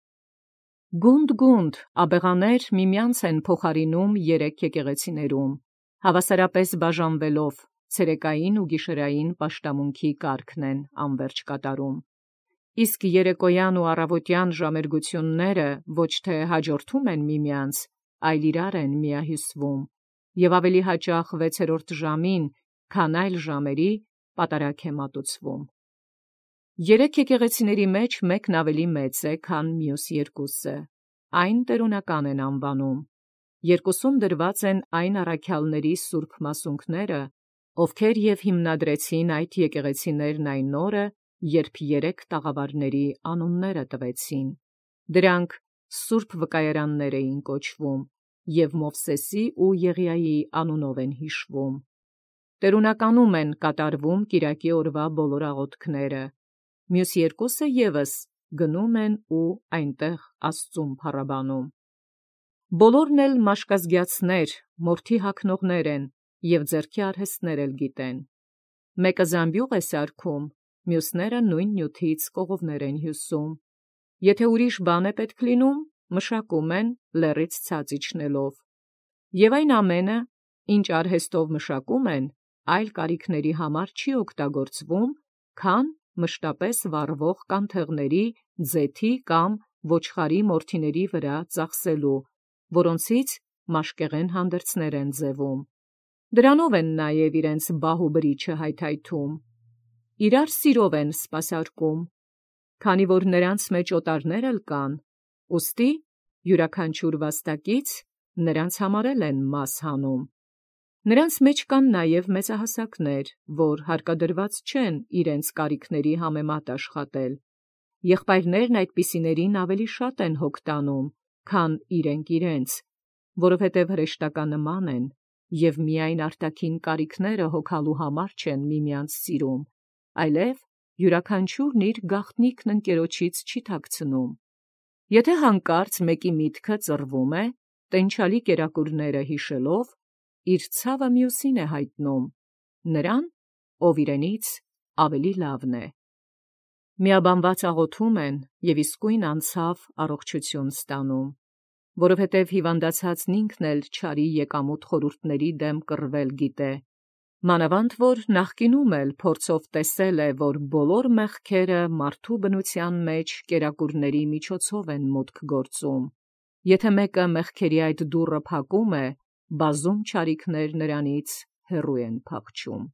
Գունդ աբեղաներ միմյանց են փոխարինում երեք եկեղեցիներում, հավասարապես բաժանվելով ցերեկային ու գիշերային պաշտամունքի կարգն են անվերջ կատարում։ Իսկ երեկոյան ու առավոտյան ժամերգությունները ոչ թե հաջորդում են միմյանց, այլ իրար են միահյուսվում, և ավելի հաճախ 6-րդ ժամին, քան այլ ժամերի պատարագ է մատուցվում։ Երեք եկեղեցիների մեջ մեկն ավելի մեծ է, քան մյուս երկուսը, այն տերունական են անվանում։ Երկուսում դրված են այն առաքյալների սուրբ մասունքները, ովքեր և հիմնադրեցին այդ եկեղեցիներն այն օրը, երբ երեք տաղավարների անունները տվեցին։ Դրանք սուրբ վկայերաններ էին կոչվում և Մովսեսի ու Եղիայի անունով են հիշվում։ Տերունականում են կատարվում կիրակի օրվա բոլոր աղոթքները, մյուս երկուսը ևս գնում են ու այնտեղ Աստծուն փառաբանում։ Բոլորն էլ մաշկազգյացներ, մորթի հագնողներ են և ձեռքի արհեստներ էլ գիտեն։ Մեկը զամբյուղ է սարքում, մյուսները նույն նյութից կողովներ են հյուսում։ Եթե ուրիշ բան է պետք լինում, մշակում են լեռից ցած իջնելով։ Եվ այն ամենը, ինչ արհեստով մշակում են, այլ կարիքների համար չի օգտագործվում, քան մշտապես վառվող կանթեղների, ձեթի կամ ոչխարի մորթիների վրա ծախսելու, որոնցից մաշկեղեն հանդերձներ են ձևում։ Դրանով են նաև իրենց բահ ու բրիչը հայթայթում։ Իրար սիրով են սպասարկում, քանի որ նրանց մեջ օտարներ էլ կան, ուստի յուրաքանչյուր վաստակից նրանց համար էլ են մաս հանում։ Նրանց մեջ կան նաև մեծահասակներ, որ հարկադրված չեն իրենց կարիքների համեմատ աշխատել։ Եղբայրներն այդպիսիներին ավելի շատ են հոգ տանում, քան իրենք իրենց, որովհետև հրեշտականնման են, և միայն արտաքին կարիքները հոգալու համար չեն միմյանց սիրում, այլև յուրաքանչյուրն իր գաղտնիքն ընկերոջից չի թաքցնում։ Եթե հանկարծ մեկի միտքը ծռվում է, տենչալի կերակուրները հիշելով, իր ցավը մյուսին է հայտնում, նրան, ով իրենից ավելի լավն է։ Միաբանված աղոթում են և իսկույն անցավ առողջություն ստանում, որովհետև հիվանդացածն ինքն էլ չարի եկամուտ խորհուրդների դեմ կռվել գիտե, մանավանդ որ նախկինում էլ փորձով տեսել է, որ բոլոր մեղքերը մարդու բնության մեջ կերակուրների միջոցով են մուտք գործում։ Եթե մեկը մեղքերի այդ դուռը փակում է, բազում չարիքներ նրանից հեռու են փախչում։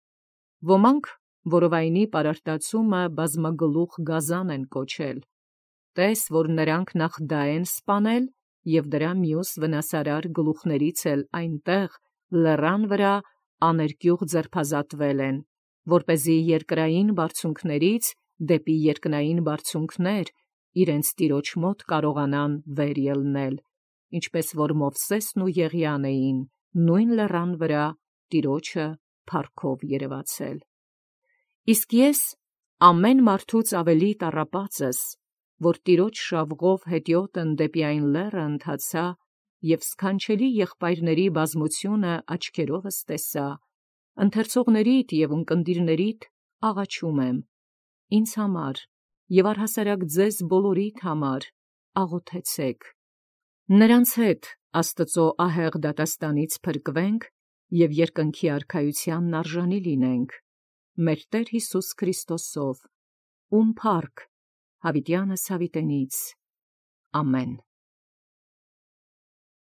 Ոմանք որովայնի պարարտացումը բազմագլուխ գազան են կոչել։ Տես, որ նրանք նախ դա են սպանել և դրա մյուս վնասարար գլուխներից էլ այնտեղ լեռան վրա աներկյուղ ձերբազատվել են, որպեսզի երկրային բարձունքներից դեպի երկնային բարձունքներ իրենց տիրոջ մոտ կարողանան վեր ելնել, ինչպես որ Մովսեսն ու Եղիան էին նույն լեռան վրա տիրոջը փառքով երևացել։ Իսկ ես ամեն մարդուց ավելի տառապածս, որ տիրոջ շավղով հետիոտն դեպի այն լեռը ընթացա և սքանչելի եղբայրների բազմությունը աչքերովս տեսա, ընթերցողներիդ և ունկնդիրներիդ աղաչում եմ, ինձ համար և առհասարակ ձեզ բոլորիդ համար աղոթեցեք։ Նրանց հետ Աստծո ահեղ դատաստանից փրկվենք և երկնքի արքայությանն արժանի լինենք մեր Տեր Հիսուս Քրիստոսով, ում փառք, հավիտյանս հավիտենից, ամեն։